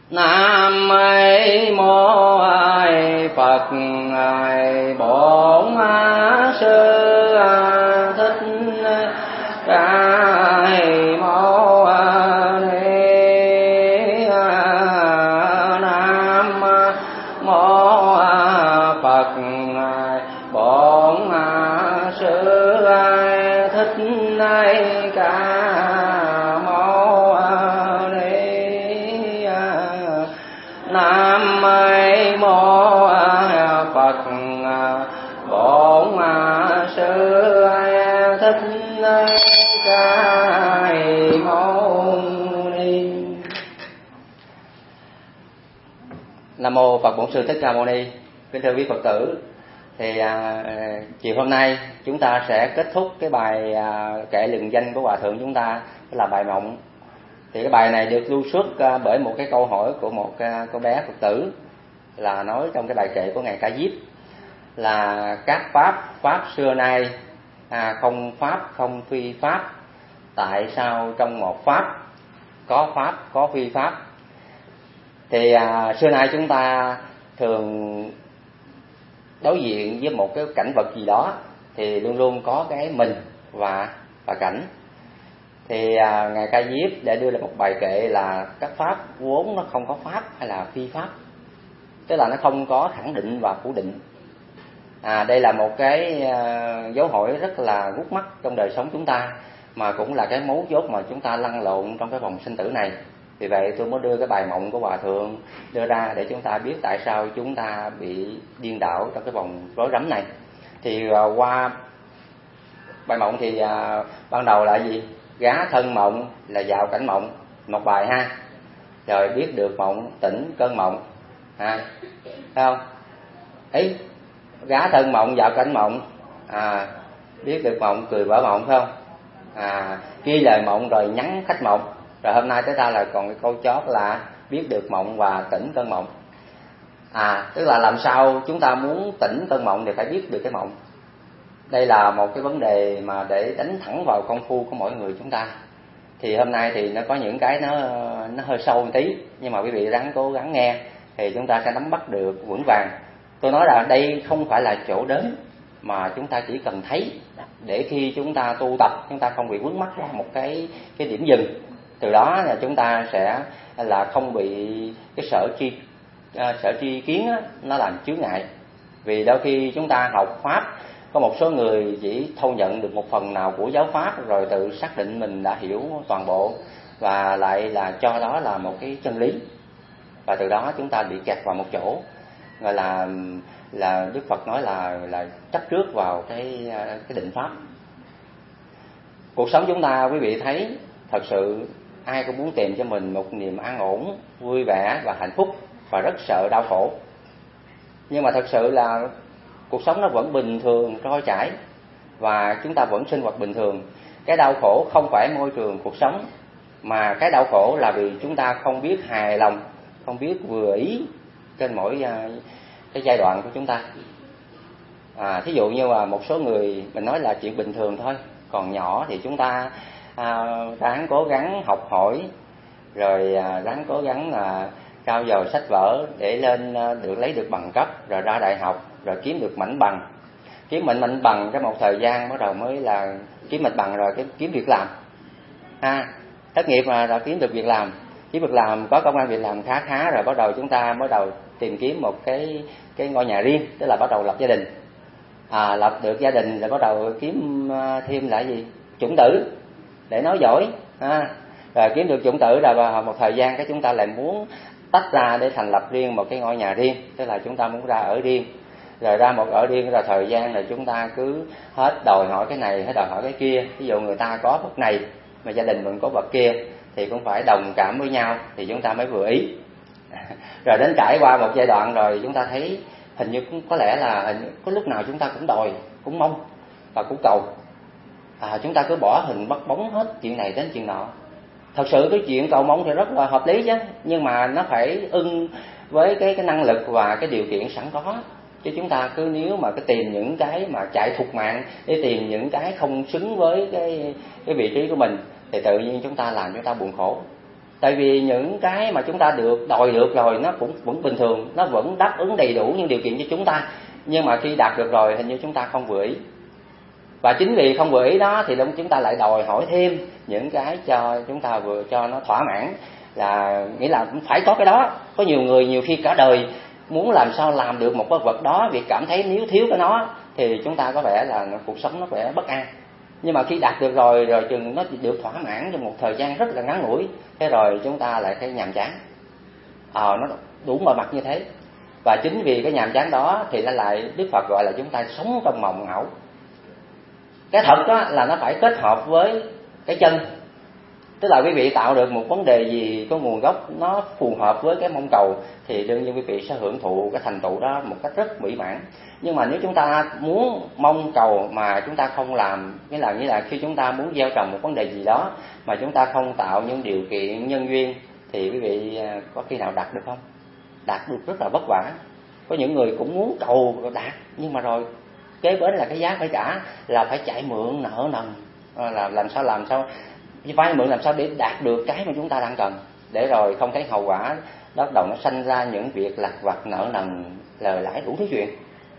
Nam mô Phật Bổn Sư Thích Ca Mâu Ni. Nam mô Phật Bổn Sư Thích Ca Mâu Ni. Nam mô Phật Bổn Sư Thích Ca Mâu Ni. Nam mô Phật Bổn Sư Thích Ca Mâu Ni. Kính thưa quý Phật tử, thì chiều hôm nay chúng ta sẽ kết thúc cái bài kệ lừng danh của Hòa Thượng chúng ta, đó là bài Mộng. Thì cái bài này được lưu xuất bởi một cái câu hỏi của một cô bé Phật tử, là nói trong cái bài kệ của Ngài Ca Diếp là các pháp xưa nay không pháp không phi pháp, tại sao trong một pháp có phi pháp? Thì xưa nay chúng ta thường đối diện với một cái cảnh vật gì đó thì luôn luôn có cái mình và cảnh. Thì Ngài Ca Diếp để đưa ra một bài kệ là các pháp vốn nó không có pháp hay là phi pháp, tức là nó không có khẳng định và phủ định. Đây là một cái dấu hỏi rất là gút mắt trong đời sống chúng ta, mà cũng là cái mấu chốt mà chúng ta lăn lộn trong cái vòng sinh tử này. Vì vậy tôi mới đưa cái bài Mộng của Hòa Thượng đưa ra để chúng ta biết tại sao chúng ta bị điên đảo trong cái vòng rối rắm này. Thì qua bài Mộng thì ban đầu là gì? Gá thân mộng là vào cảnh mộng, một bài ha. Rồi biết được mộng, tỉnh cơn mộng, thấy không? Ấy, gá thân mộng vào cảnh mộng, biết được mộng cười vỡ mộng, phải không? Ghi lời mộng rồi nhắn khách mộng. Rồi hôm nay tới ta là còn cái câu chót là biết được mộng và tỉnh cơn mộng. Tức là làm sao chúng ta muốn tỉnh cơn mộng thì phải biết được cái mộng. Đây là một cái vấn đề mà để đánh thẳng vào công phu của mỗi người chúng ta. Thì hôm nay thì nó có những cái nó hơi sâu một tí, nhưng mà quý vị ráng cố gắng nghe thì chúng ta sẽ nắm bắt được vững vàng. Tôi nói là đây không phải là chỗ đến, mà chúng ta chỉ cần thấy để khi chúng ta tu tập chúng ta không bị vướng mắc vào một cái điểm dừng. Từ đó là chúng ta sẽ là không bị cái sở tri kiến nó làm chướng ngại. Vì đôi khi chúng ta học pháp, có một số người chỉ thâu nhận được một phần nào của giáo pháp rồi tự xác định mình đã hiểu toàn bộ, và lại là cho đó là một cái chân lý, và từ đó chúng ta bị kẹt vào một chỗ, gọi là Đức Phật nói là chấp trước vào cái định pháp. Cuộc sống chúng ta quý vị thấy thật sự ai cũng muốn tìm cho mình một niềm an ổn, vui vẻ và hạnh phúc, và rất sợ đau khổ. Nhưng mà thật sự là cuộc sống nó vẫn bình thường trôi chảy, và chúng ta vẫn sinh hoạt bình thường. Cái đau khổ không phải môi trường cuộc sống, mà cái đau khổ là vì chúng ta không biết hài lòng, không biết vừa ý trên mỗi cái giai đoạn của chúng ta. Thí dụ như là một số người mình nói là chuyện bình thường thôi, còn nhỏ thì chúng ta ráng cố gắng học hỏi, rồi ráng cố gắng trau dồi sách vở để lên lấy được bằng cấp, rồi ra đại học, rồi kiếm được mảnh bằng. Kiếm mảnh bằng cái một thời gian bắt đầu mới là kiếm mảnh bằng, rồi kiếm việc làm. Thất nghiệp mà đã kiếm được việc làm, kiếm việc làm có công ăn việc làm khá rồi bắt đầu chúng ta bắt đầu tìm kiếm một cái ngôi nhà riêng, tức là bắt đầu lập gia đình. Lập được gia đình rồi bắt đầu kiếm thêm là gì? Chủng tử để nói giỏi. Rồi kiếm được chủng tử rồi một thời gian cái chúng ta lại muốn tách ra để thành lập riêng một cái ngôi nhà riêng, tức là chúng ta muốn ra ở riêng. Rồi ra một ở riêng rồi thời gian là chúng ta cứ hết đòi hỏi cái này, hết đòi hỏi cái kia. Ví dụ người ta có vật này mà gia đình mình có vật kia thì cũng phải đồng cảm với nhau thì chúng ta mới vừa ý. Rồi đến trải qua một giai đoạn rồi chúng ta thấy hình như cũng có lẽ là có lúc nào chúng ta cũng đòi, cũng mong và cũng cầu. Chúng ta cứ bỏ hình bắt bóng hết chuyện này đến chuyện nọ. Thật sự cái chuyện cầu mong thì rất là hợp lý chứ, nhưng mà nó phải ưng với cái năng lực và cái điều kiện sẵn có. Chứ chúng ta cứ nếu mà tìm những cái mà chạy thục mạng để tìm những cái không xứng với cái vị trí của mình thì tự nhiên chúng ta làm chúng ta buồn khổ. Tại vì những cái mà chúng ta đòi được rồi nó cũng vẫn bình thường, nó vẫn đáp ứng đầy đủ những điều kiện cho chúng ta, nhưng mà khi đạt được rồi hình như chúng ta không vừa ý. Và chính vì không vừa ý đó thì chúng ta lại đòi hỏi thêm những cái cho chúng ta vừa cho nó thỏa mãn, là nghĩa là phải có cái đó. Có nhiều người nhiều khi cả đời muốn làm sao làm được một cái vật đó, vì cảm thấy nếu thiếu cái nó thì chúng ta có vẻ là cuộc sống nó vẻ bất an. Nhưng mà khi đạt được rồi chừng nó được thỏa mãn trong một thời gian rất là ngắn ngủi, thế rồi chúng ta lại thấy nhàm chán. Nó đủ mọi mặt như thế. Và chính vì cái nhàm chán đó thì nó lại Đức Phật gọi là chúng ta sống trong mộng ảo. Cái thật đó là nó phải kết hợp với cái chân. Tức là quý vị tạo được một vấn đề gì có nguồn gốc nó phù hợp với cái mong cầu thì đương nhiên quý vị sẽ hưởng thụ cái thành tựu đó một cách rất mỹ mãn. Nhưng mà nếu chúng ta muốn mong cầu mà chúng ta không làm, nghĩa là khi chúng ta muốn gieo trồng một vấn đề gì đó mà chúng ta không tạo những điều kiện nhân duyên thì quý vị có khi nào đạt được không? Đạt được rất là vất vả. Có những người cũng muốn cầu đạt, nhưng mà rồi kế bên là cái giá phải trả, là phải chạy mượn nợ nần, là làm sao vay mượn làm sao để đạt được cái mà chúng ta đang cần, để rồi không thấy hậu quả bắt đầu nó sanh ra những việc lặt vặt nợ nần lời lãi đủ thứ chuyện.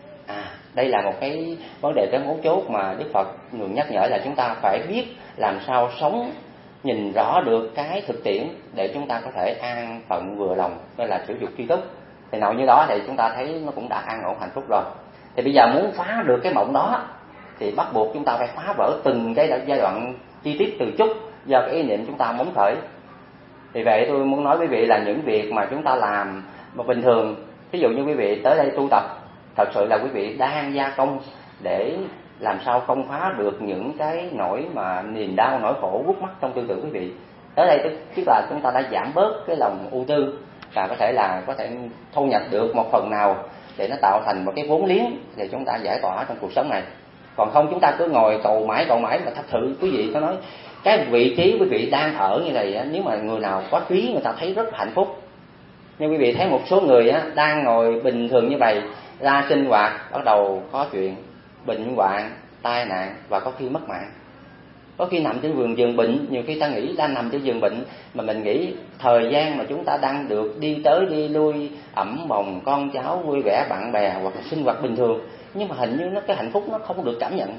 Đây là một cái vấn đề cái mấu chốt mà Đức Phật thường nhắc nhở là chúng ta phải biết làm sao sống nhìn rõ được cái thực tiễn để chúng ta có thể an phận vừa lòng, gọi là sử dụng tri túc. Thì nào như đó thì chúng ta thấy nó cũng đã an ổn hạnh phúc rồi. Thì bây giờ muốn phá được cái mộng đó thì bắt buộc chúng ta phải phá vỡ từng cái giai đoạn chi tiết từ chút do cái ý niệm chúng ta muốn khởi. Vì vậy tôi muốn nói với quý vị là những việc mà chúng ta làm mà bình thường, ví dụ như quý vị tới đây tu tập, thật sự là quý vị đang gia công để làm sao không phá được những cái nỗi mà niềm đau, nỗi khổ quất mắt trong tư tưởng quý vị. Tới đây tức là chúng ta đã giảm bớt cái lòng ưu tư và có thể thu nhập được một phần nào để nó tạo thành một cái vốn liếng để chúng ta giải tỏa trong cuộc sống này. Còn không chúng ta cứ ngồi cầu mãi mà thật sự quý vị có nói cái vị trí quý vị đang ở như này, nếu mà người nào có trí người ta thấy rất hạnh phúc. Nhưng quý vị thấy một số người đang ngồi bình thường như vậy, ra sinh hoạt bắt đầu có chuyện bệnh hoạn, tai nạn và có khi mất mạng. Có khi nằm trên giường bệnh, nhiều khi ta nghĩ đang nằm trên giường bệnh mà mình nghĩ thời gian mà chúng ta đang được đi tới đi lui, ẵm bồng con cháu, vui vẻ bạn bè hoặc là sinh hoạt bình thường, nhưng mà hình như cái hạnh phúc nó không được cảm nhận.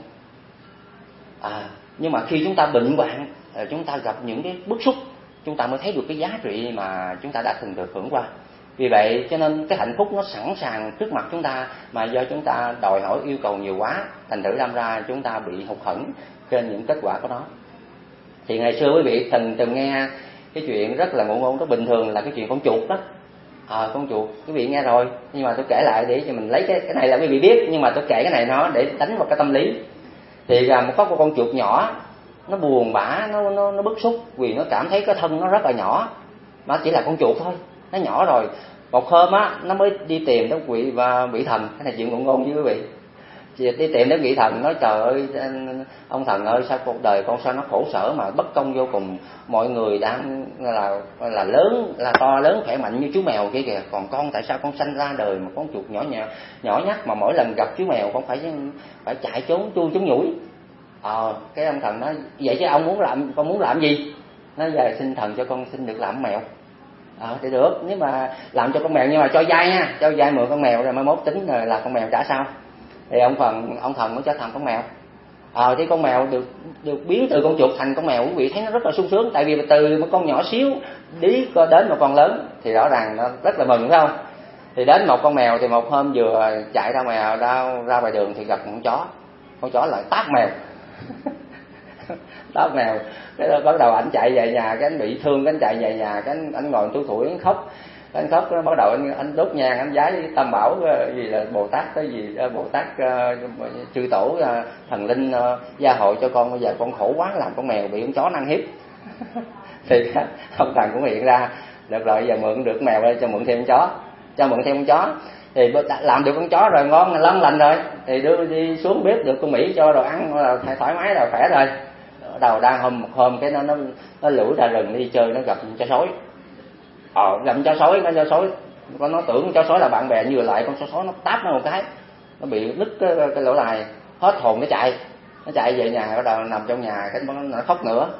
Nhưng mà khi chúng ta bệnh hoạn, chúng ta gặp những cái bức xúc, chúng ta mới thấy được cái giá trị mà chúng ta đã từng được hưởng qua. Vì vậy cho nên cái hạnh phúc nó sẵn sàng trước mặt chúng ta, mà do chúng ta đòi hỏi yêu cầu nhiều quá, thành thử đâm ra chúng ta bị hụt hẫng trên những kết quả của nó. Thì ngày xưa quý vị từng nghe cái chuyện rất là ngụ ngôn, nó bình thường là cái chuyện con chuột đó. Con chuột quý vị nghe rồi, nhưng mà tôi kể lại để cho mình lấy cái này là quý vị biết, nhưng mà tôi kể cái này nó để đánh vào cái tâm lý. Thì có một con chuột nhỏ, nó buồn bã, nó bức xúc vì nó cảm thấy cái thân nó rất là nhỏ, nó chỉ là con chuột thôi, nó nhỏ rồi. Một hôm nó mới đi tìm đến vị thần, cái này chuyện ngụ ngôn với quý vị. Đi tìm đến vị thần nói trời ơi ông thần ơi, sao cuộc đời con sao nó khổ sở mà bất công vô cùng, mọi người đang là lớn, là to lớn khỏe mạnh như chú mèo kia kìa, còn con tại sao con sanh ra đời mà con chuột nhỏ nhắt, mà mỗi lần gặp chú mèo con phải chạy trốn chui trốn nhủi. Cái ông thần nói vậy chứ con muốn làm gì? Nói giờ xin thần cho con xin được làm mèo. Thì được, nếu mà làm cho con mèo nhưng mà cho vay nha, cho vay mượn con mèo rồi mai mốt tính rồi là con mèo trả sao. Thì ông thần mới cho thành con mèo. Thì con mèo được biến từ con chuột thành con mèo, quý vị thấy nó rất là sung sướng, tại vì từ một con nhỏ xíu đi đến một con lớn thì rõ ràng nó rất là mừng, phải không? Thì đến một con mèo thì một hôm vừa chạy ra ngoài đường thì gặp con chó lại tát mèo. Tát mèo, cái đó bắt đầu ảnh chạy về nhà, cái anh bị thương, cái anh chạy về nhà, cái anh ngồi tu tuổi anh khóc. Anh khóc bắt đầu anh đốt nhang, anh vái tam bảo gì là Bồ Tát cái gì Bồ Tát chư tổ thần linh gia hộ cho con, bây giờ con khổ quá làm con mèo bị con chó ăn hiếp. Thì ông thần cũng hiện ra, được rồi giờ mượn được mèo đây cho mượn thêm con chó, thì làm được con chó rồi ngon lắm lành rồi, thì đưa đi xuống bếp được con Mỹ cho đồ ăn là thoải mái rồi, khỏe rồi. Đầu đang một hôm cái nó lủi ra rừng đi chơi, nó gặp chó sói. Gặp chó sói nó tưởng chó sói là bạn bè, như lại con chó sói nó táp nó một cái, nó bị đứt cái lỗ tai, hết hồn nó chạy về nhà, bắt đầu nằm trong nhà, cái nó khóc nữa.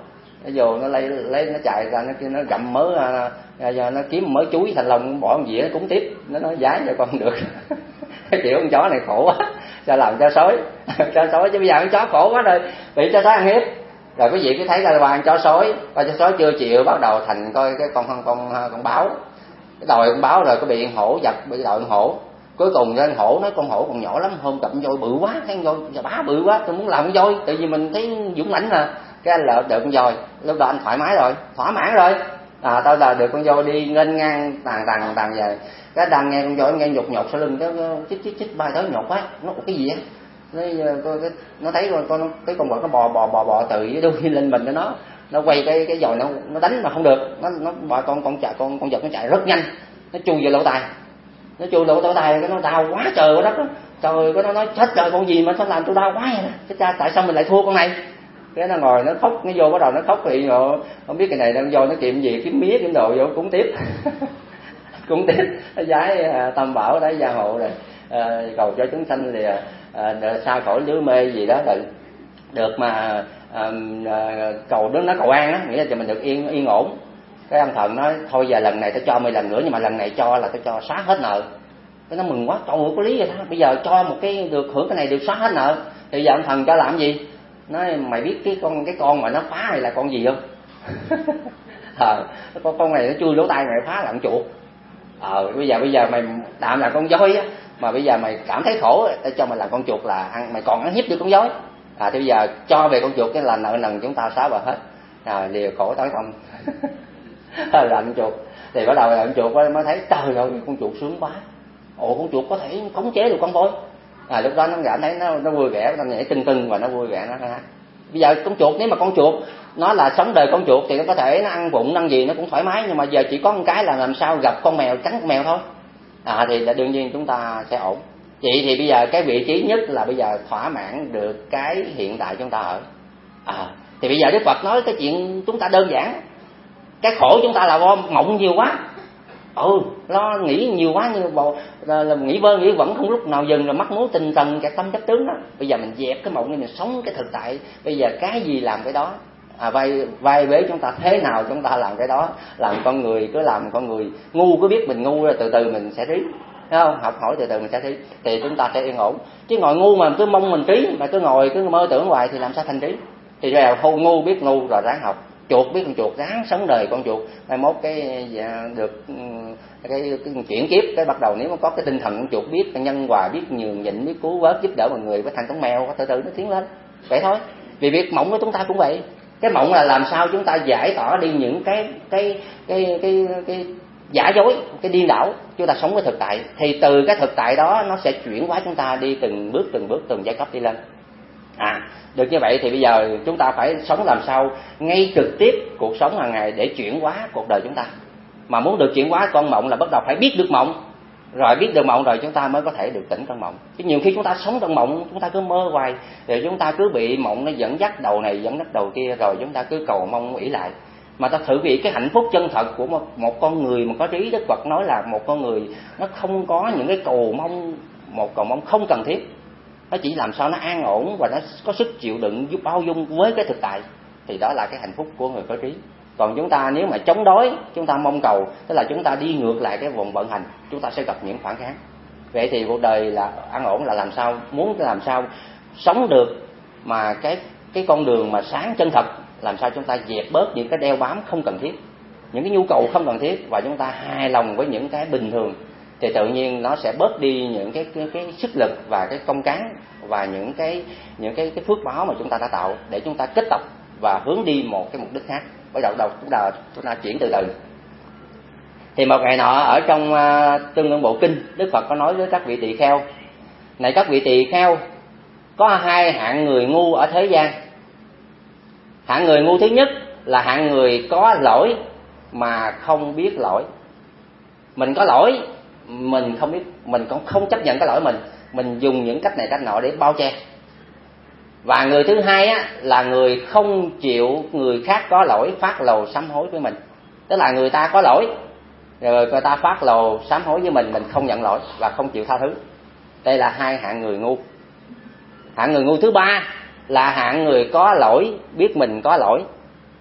nó vô nó lấy nó chạy ra, nó gặm mớ, nó kiếm mớ chuối thành lòng bỏ một dĩa nó cúng tiếp, nó nói giái cho con được. Cái kiểu con chó này khổ quá, sao làm cho sói cho sói, chứ bây giờ con chó khổ quá rồi, bị cho sói ăn hiếp. Rồi quý vị cứ thấy là ba con chó sói chưa chịu, bắt đầu thành coi cái con báo, cái đòi con báo rồi có bị hổ giật, bị đòi con hổ. Cuối cùng lên hổ nói con hổ còn nhỏ lắm, hôm cặp con voi bự quá, thấy con voi bá bự quá, tôi muốn làm con voi, tại vì mình thấy dũng mãnh mà. Cái anh lợp được con voi, lúc đó anh thoải mái rồi, thỏa mãn rồi. Tao là được con voi đi nghênh ngang tàn về. Cái đang nghe con voi nghe nhột sau lưng, cái chích bay tới nhột quá, nó cái gì á? Nó thấy cái con vật nó bò từ dưới đuôi lên mình cho nó quay cái dòi, nó đánh mà không được, nó con vật nó chạy rất nhanh, nó chui vào lỗ tai. Nó chui lỗ tai, cái nó đau quá trời quá đất đó. Trời, cái nó nói chết trời, con gì mà sao làm tôi đau quá vậy nè, chết cha, tại sao mình lại thua con này? Cái nó ngồi nó khóc, nó vô bắt đầu nó khóc thì không biết cái này đang vô nó kiếm gì, kiếm mía kiếm đồ vô cúng tiếp. Cúng tiếp nó giái tam bảo đấy, gia hộ rồi cầu cho chúng sanh thì xa khỏi lưới mê gì đó, rồi được mà cầu nó cầu an á, nghĩa là cho mình được yên ổn. Cái ông thần nói thôi giờ lần này tao cho mày lần nữa, nhưng mà lần này cho là tao cho xóa hết nợ. Cái nó mừng quá, trời ơi có lý vậy đó, bây giờ cho một cái được hưởng cái này được xóa hết nợ. Thì giờ ông thần cho làm gì? Nói mày biết cái con mà nó phá này là con gì không? Con này nó chui lỗ tai mày phá là con chuột. Bây giờ mày tạm là con voi á, mà bây giờ mày cảm thấy khổ, tao cho mày làm con chuột là mày còn ăn hiếp được con voi. Thì bây giờ cho về con chuột cái là nợ nần chúng ta xóa bờ hết. Lìa khổ tới không. Lạnh chuột thì bắt đầu lạnh chuột mới thấy trời ơi con chuột sướng quá, con chuột có thể khống chế được con voi. Lúc đó nó cảm thấy nó vui vẻ, nó nhảy tưng và nó vui vẻ nó hát. Bây giờ con chuột, nếu mà con chuột nó là sống đời con chuột thì nó có thể nó ăn vụng ăn gì nó cũng thoải mái, nhưng mà giờ chỉ có một cái là làm sao gặp con mèo cắn con mèo thôi. Thì là đương nhiên chúng ta sẽ ổn. Vậy thì bây giờ cái vị trí nhất là bây giờ thỏa mãn được cái hiện tại chúng ta ở. Thì bây giờ Đức Phật nói cái chuyện chúng ta đơn giản. Cái khổ chúng ta là do mộng nhiều quá, lo nghĩ nhiều quá, như là nghĩ vơ nghĩ vẫn không lúc nào dừng, rồi mắc mối tình trần cái tâm chấp tướng đó. Bây giờ mình dẹp cái mộng đi, mình sống cái thực tại. Bây giờ cái gì làm cái đó, vai vế chúng ta thế nào chúng ta làm cái đó. Làm con người cứ làm con người ngu, cứ biết mình ngu rồi từ từ mình sẽ trí, thấy không? Học hỏi từ từ mình sẽ trí thì chúng ta sẽ yên ổn. Chứ ngồi ngu mà cứ mong mình trí, mà cứ ngồi cứ mơ tưởng hoài thì làm sao thành trí? Thì ra là ngu biết ngu rồi ráng học. Chuột biết con chuột, ráng sống đời con chuột. Mai mốt cái được cái chuyển kiếp, cái bắt đầu nếu mà có cái tinh thần con chuột, biết nhân hòa, biết nhường nhịn, biết cứu vớt giúp đỡ mọi người, với thành con mèo từ từ nó tiến lên vậy thôi. Vì việc mộng của chúng ta cũng vậy. Cái mộng là làm sao chúng ta giải tỏa đi những cái giả dối, cái điên đảo, chúng ta sống với thực tại. Thì từ cái thực tại đó nó sẽ chuyển hóa chúng ta đi từng bước từng giai cấp đi lên. Được như vậy thì bây giờ chúng ta phải sống làm sao ngay trực tiếp cuộc sống hàng ngày để chuyển hóa cuộc đời chúng ta. Mà muốn được chuyển hóa con mộng là bắt đầu phải biết được mộng. Rồi biết được mộng rồi chúng ta mới có thể được tỉnh trong mộng. Chứ nhiều khi chúng ta sống trong mộng, chúng ta cứ mơ hoài, rồi chúng ta cứ bị mộng nó dẫn dắt đầu này dẫn dắt đầu kia, rồi chúng ta cứ cầu mong ỷ lại. Mà ta thử nghĩ cái hạnh phúc chân thật của một con người mà có trí. Đức Phật nói là một con người nó không có những cái cầu mong không cần thiết. Nó chỉ làm sao nó an ổn và nó có sức chịu đựng giúp bao dung với cái thực tại, thì đó là cái hạnh phúc của người có trí. Còn chúng ta nếu mà chống đối, chúng ta mong cầu, tức là chúng ta đi ngược lại cái vòng vận hành, chúng ta sẽ gặp những phản kháng. Vậy thì cuộc đời là an ổn là làm sao, muốn làm sao sống được mà cái con đường mà sáng chân thật, làm sao chúng ta dẹp bớt những cái đeo bám không cần thiết, những cái nhu cầu không cần thiết, và chúng ta hài lòng với những cái bình thường, thì tự nhiên nó sẽ bớt đi những cái sức lực và cái công cán và những cái phước báo mà chúng ta đã tạo, để chúng ta kết tập và hướng đi một cái mục đích khác. Bắt đầu chúng ta chuyển từ từ. Thì một ngày nọ ở trong Tương Ưng Bộ Kinh, Đức Phật có nói với các vị tỳ kheo: này các vị tỳ kheo, có hai hạng người ngu ở thế gian. Hạng người ngu thứ nhất là hạng người có lỗi mà không biết lỗi. Mình có lỗi, mình không biết, mình cũng không chấp nhận cái lỗi mình dùng những cách này cách nọ để bao che. Và người thứ hai á, là người không chịu người khác có lỗi phát lầu sám hối với mình. Tức là người ta có lỗi, rồi người ta phát lầu sám hối với mình không nhận lỗi và không chịu tha thứ. Đây là hai hạng người ngu. Hạng người ngu thứ ba là hạng người có lỗi, biết mình có lỗi,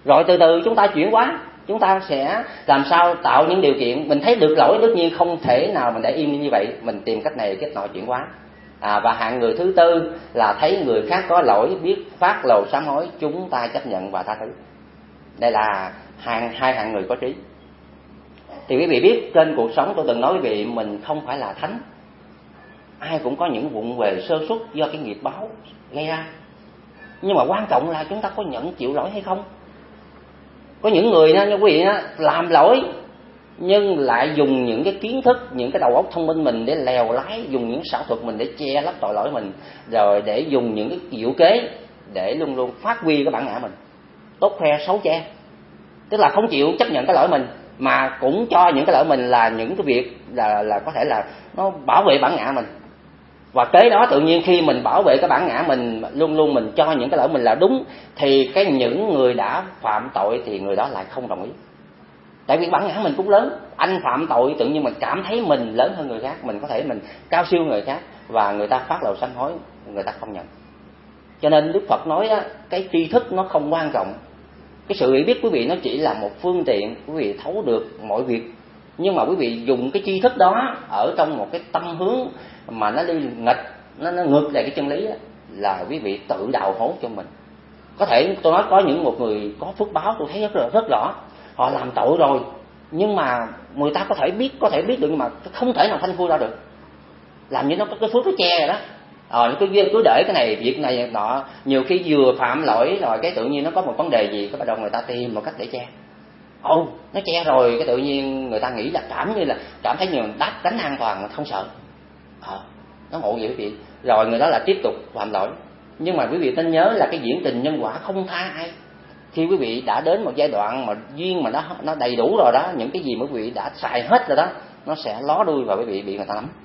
Rồi từ từ chúng ta chuyển hóa, chúng ta sẽ làm sao tạo những điều kiện. Mình thấy được lỗi tất nhiên không thể nào mình để im như vậy, mình tìm cách này cách nọ chuyển hóa. Và hạng người thứ tư là thấy người khác có lỗi, biết phát lầu sám hối, chúng ta chấp nhận và tha thứ. Đây là hai hạng người có trí. Thì quý vị biết trên cuộc sống tôi từng nói quý vị, mình không phải là thánh, ai cũng có những vụng về sơ suất do cái nghiệp báo gây ra. Nhưng mà quan trọng là chúng ta có nhận chịu lỗi hay không. Có những người nha quý vị làm lỗi nhưng lại dùng những cái kiến thức, những cái đầu óc thông minh mình để lèo lái, dùng những xảo thuật mình để che lấp tội lỗi mình, rồi để dùng những cái diệu kế để luôn luôn phát huy cái bản ngã mình, tốt khoe xấu che. Tức là không chịu chấp nhận cái lỗi mình, mà cũng cho những cái lỗi mình là những cái việc là có thể là nó bảo vệ bản ngã mình. Và kế đó tự nhiên khi mình bảo vệ cái bản ngã mình, luôn luôn mình cho những cái lỗi mình là đúng, thì những người đã phạm tội thì người đó lại không đồng ý. Tại vì bản ngã mình cũng lớn, anh phạm tội tự nhiên mình cảm thấy mình lớn hơn người khác, mình có thể mình cao siêu người khác, và người ta phát lầu sám hối, người ta không nhận. Cho nên Đức Phật nói cái tri thức nó không quan trọng, cái sự hiểu biết quý vị nó chỉ là một phương tiện quý vị thấu được mọi việc. Nhưng mà quý vị dùng cái tri thức đó ở trong một cái tâm hướng mà nó đi nghịch, nó ngược lại cái chân lý là quý vị tự đào hố cho mình. Có thể tôi nói có những một người có phước báo, tôi thấy rất rõ, họ làm tội rồi nhưng mà người ta có thể biết được, nhưng mà không thể nào phanh phui ra được, làm như nó có cái phước nó che rồi đó. Cứ để cái này việc này nọ, nhiều khi vừa phạm lỗi rồi cái tự nhiên nó có một vấn đề gì, cái bắt đầu người ta tìm một cách để che. Nó che rồi cái tự nhiên người ta nghĩ là cảm thấy như đáp cánh an toàn mà không sợ. Nó ngộ vậy quý vị. Rồi người đó là tiếp tục phạm lỗi. Nhưng mà quý vị nên nhớ là cái diễn trình nhân quả không tha ai. Khi quý vị đã đến một giai đoạn mà duyên mà nó đầy đủ rồi đó, những cái gì mà quý vị đã xài hết rồi đó, nó sẽ ló đuôi và quý vị bị người ta nắm.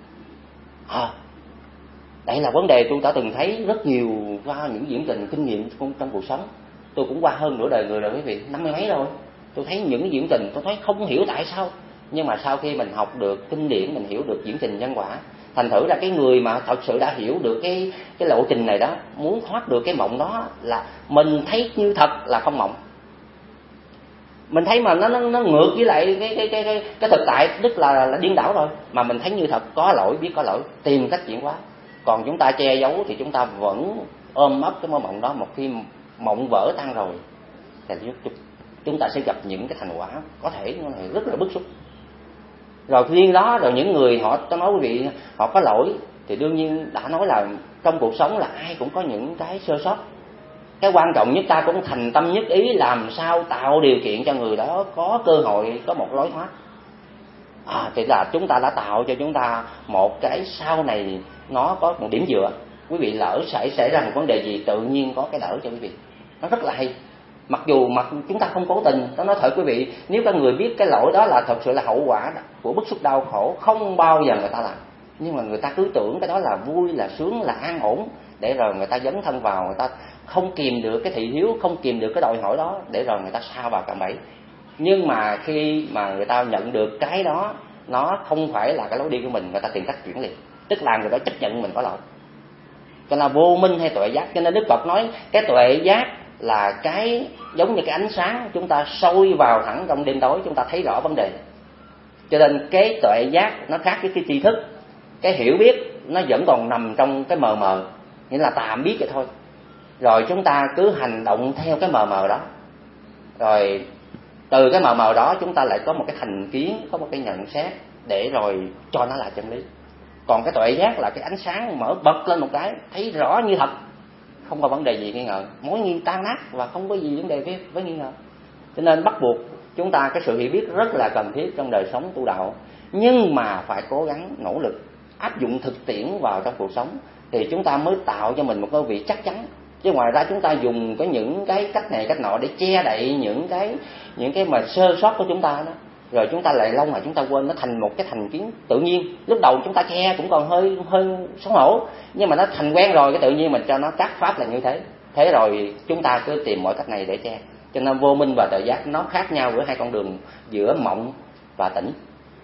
Đây là vấn đề tôi đã từng thấy rất nhiều qua những diễn trình kinh nghiệm trong cuộc sống. Tôi cũng qua hơn nửa đời người rồi quý vị, 50 mấy rồi. Tôi thấy những diễn trình, tôi thấy không hiểu tại sao. Nhưng mà sau khi mình học được kinh điển, mình hiểu được diễn trình nhân quả, thành thử là cái người mà thật sự đã hiểu được cái lộ trình này đó, muốn thoát được cái mộng đó là mình thấy như thật là không mộng. Mình thấy mà nó ngược với lại cái thực tại, tức là điên đảo rồi, mà mình thấy như thật, có lỗi biết có lỗi, tìm cách chuyển hóa. Còn chúng ta che giấu thì chúng ta vẫn ôm ấp cái mơ mộng đó. Một khi mộng vỡ tan rồi thì chúng ta sẽ gặp những cái thành quả có thể rất là bức xúc. Rồi riêng đó, rồi những người tôi nói quý vị, họ có lỗi thì đương nhiên đã nói là trong cuộc sống là ai cũng có những cái sơ sót. Cái quan trọng nhất ta cũng thành tâm nhất ý làm sao tạo điều kiện cho người đó có cơ hội, có một lối thoát. Thì là chúng ta đã tạo cho chúng ta một cái sau này nó có một điểm dựa. Quý vị lỡ xảy ra một vấn đề gì tự nhiên có cái đỡ cho quý vị, nó rất là hay. Mặc dù chúng ta không cố tình. Tôi nói thật quý vị, nếu các người biết cái lỗi đó là thật sự là hậu quả của bức xúc đau khổ, không bao giờ người ta làm. Nhưng mà người ta cứ tưởng cái đó là vui, là sướng, là an ổn, để rồi người ta dấn thân vào, người ta không kìm được cái thị hiếu, không kìm được cái đòi hỏi đó, để rồi người ta sa vào cạm bẫy. Nhưng mà khi mà người ta nhận được cái đó nó không phải là cái lối đi của mình, người ta tìm cách chuyển liền, tức là người đó chấp nhận mình có lỗi. Cho nên vô minh hay tuệ giác. Cho nên Đức Phật nói cái tuệ giác là cái giống như cái ánh sáng, chúng ta soi vào thẳng trong đêm tối, chúng ta thấy rõ vấn đề. Cho nên cái tuệ giác nó khác với cái tri thức. Cái hiểu biết nó vẫn còn nằm trong cái mờ mờ, nghĩa là tạm biết vậy thôi. Rồi chúng ta cứ hành động theo cái mờ mờ đó, rồi từ cái mờ mờ đó chúng ta lại có một cái thành kiến, có một cái nhận xét để rồi cho nó là chân lý. Còn cái tuệ giác là cái ánh sáng mở bật lên một cái, thấy rõ như thật, không có vấn đề gì nghi ngờ, mối nghi tan nát và không có gì vấn đề với nghi ngờ. Cho nên bắt buộc chúng ta cái sự hiểu biết rất là cần thiết trong đời sống tu đạo, nhưng mà phải cố gắng nỗ lực áp dụng thực tiễn vào trong cuộc sống thì chúng ta mới tạo cho mình một cái vị chắc chắn. Chứ ngoài ra chúng ta dùng những cái cách này cách nọ để che đậy những cái mà sơ sót của chúng ta đó, rồi chúng ta lại lâu mà chúng ta quên, nó thành một cái thành kiến tự nhiên. Lúc đầu chúng ta che cũng còn hơi xấu hổ, nhưng mà nó thành quen rồi, cái tự nhiên mình cho nó trắc pháp là như thế. Thế rồi chúng ta cứ tìm mọi cách này để che. Cho nên vô minh và tuệ giác nó khác nhau với hai con đường giữa mộng và tỉnh.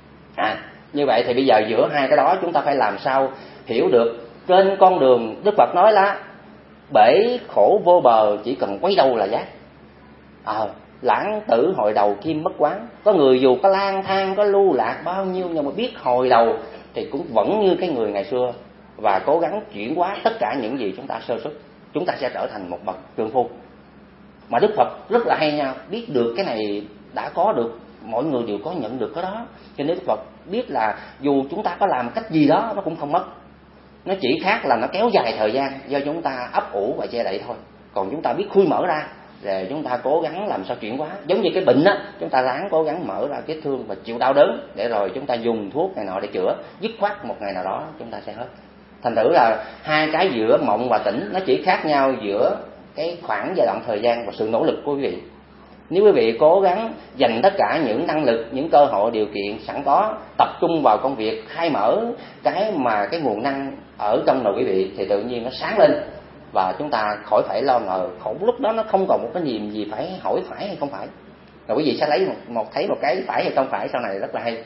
Như vậy thì bây giờ giữa hai cái đó chúng ta phải làm sao hiểu được. Trên con đường Đức Phật nói là bể khổ vô bờ, chỉ cần quay đầu là giác. lãng tử hồi đầu kim mất quán. Có người dù có lang thang, có lưu lạc bao nhiêu, nhưng mà biết hồi đầu thì cũng vẫn như cái người ngày xưa, và cố gắng chuyển hóa tất cả những gì chúng ta sơ xuất, chúng ta sẽ trở thành một bậc trượng phu. Mà Đức Phật rất là hay nha, biết được cái này đã có được, mọi người đều có nhận được cái đó, cho nên Đức Phật biết là dù chúng ta có làm cách gì đó nó cũng không mất, nó chỉ khác là nó kéo dài thời gian do chúng ta ấp ủ và che đậy thôi. Còn chúng ta biết khui mở ra để chúng ta cố gắng làm sao chuyển hóa. Giống như cái bệnh á, chúng ta ráng cố gắng mở ra vết thương và chịu đau đớn, để rồi chúng ta dùng thuốc này nọ để chữa, dứt khoát một ngày nào đó chúng ta sẽ hết. Thành thử là hai cái giữa mộng và tỉnh nó chỉ khác nhau giữa cái khoảng giai đoạn thời gian và sự nỗ lực của quý vị. Nếu quý vị cố gắng dành tất cả những năng lực, những cơ hội, điều kiện sẵn có, tập trung vào công việc, khai mở cái nguồn năng ở trong đầu quý vị, thì tự nhiên nó sáng lên và chúng ta khỏi phải lo ngờ khổ. Lúc đó nó không còn một cái niềm gì phải hỏi phải hay không phải, rồi quý vị sẽ lấy thấy một cái phải hay không phải sau này rất là hay.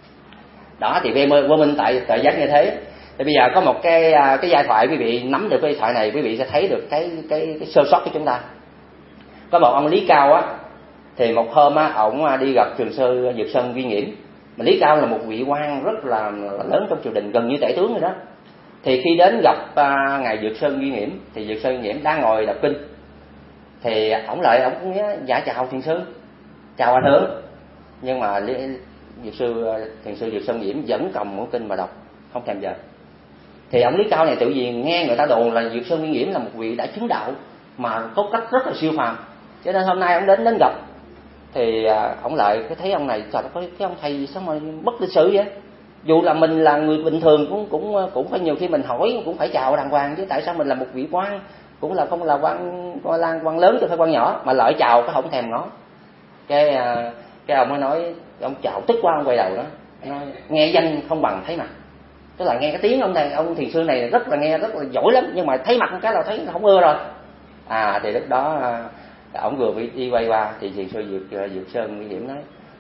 Đó thì vô minh tại tuệ giác như thế. Thì bây giờ có một cái giai thoại, quý vị nắm được cái giai thoại này, quý vị sẽ thấy được cái sơ sót của chúng ta. Có một ông Lý Cao á, thì một hôm á, ổng đi gặp Trường sư Dược Sơn Viên Nghiễm. Mà Lý Cao là một vị quan rất là lớn trong triều đình, gần như tể tướng rồi đó. Thì khi đến gặp ngài Dược Sơn Viên Nghiễm, thì Dược Sơn Viên Nghiễm đang ngồi đọc kinh. Thì ổng lại ổng cũng dạ chào thiền sư, chào anh Hướng. Nhưng mà thiền sư Dược Sơn Viên Nghiễm vẫn cầm mũi kinh mà đọc, không thèm giờ. Thì ông Lý Cao này tự nhiên nghe người ta đồn là Dược Sơn Viên Nghiễm là một vị đã chứng đạo mà có cách rất là siêu phàm, cho nên hôm nay ông đến gặp. Thì ông lại thấy ông này, trời ơi, cái ông thầy sao mà bất lịch sự vậy? Dù là mình là người bình thường cũng phải nhiều khi mình hỏi, cũng phải chào đàng hoàng chứ, tại sao mình là một vị quan, cũng là không là quan lớn chứ phải quan nhỏ, mà lại chào cái không thèm ngó. Cái ông mới nói, ông chào tức quá, ông quay đầu đó nói, nghe danh không bằng thấy mặt. Tức là nghe cái tiếng ông thiền sư này rất là giỏi lắm, nhưng mà thấy mặt một cái là thấy không ưa rồi. Thì lúc đó ổng vừa đi quay qua thì thiền sư Dược Sơn Nguy Hiểm nói,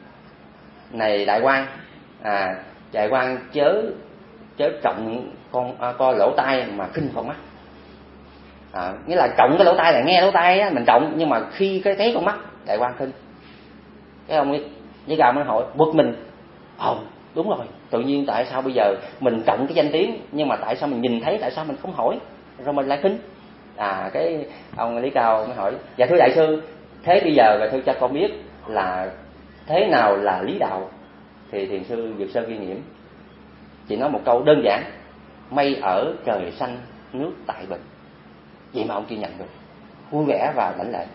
này đại quan, đại quan chớ trọng con lỗ tai mà khinh con mắt. Nghĩa là trọng cái lỗ tai là nghe lỗ tai á, mình trọng, nhưng mà khi cái thấy con mắt đại quan khinh. Cái ông ấy với gà mới hỏi bực mình, đúng rồi, tự nhiên tại sao bây giờ mình trọng cái danh tiếng, nhưng mà tại sao mình nhìn thấy, tại sao mình không hỏi rồi mình lại khinh? Cái ông Lý Cao mới hỏi, dạ thưa đại sư, thế bây giờ thưa cho con biết là thế nào là lý đạo? Thì thiền sư Dược Sơn Viên Nghiễm chỉ nói một câu đơn giản, mây ở trời xanh nước tại bình. Vậy mà ông kia nhận được, vui vẻ và lãnh lệ.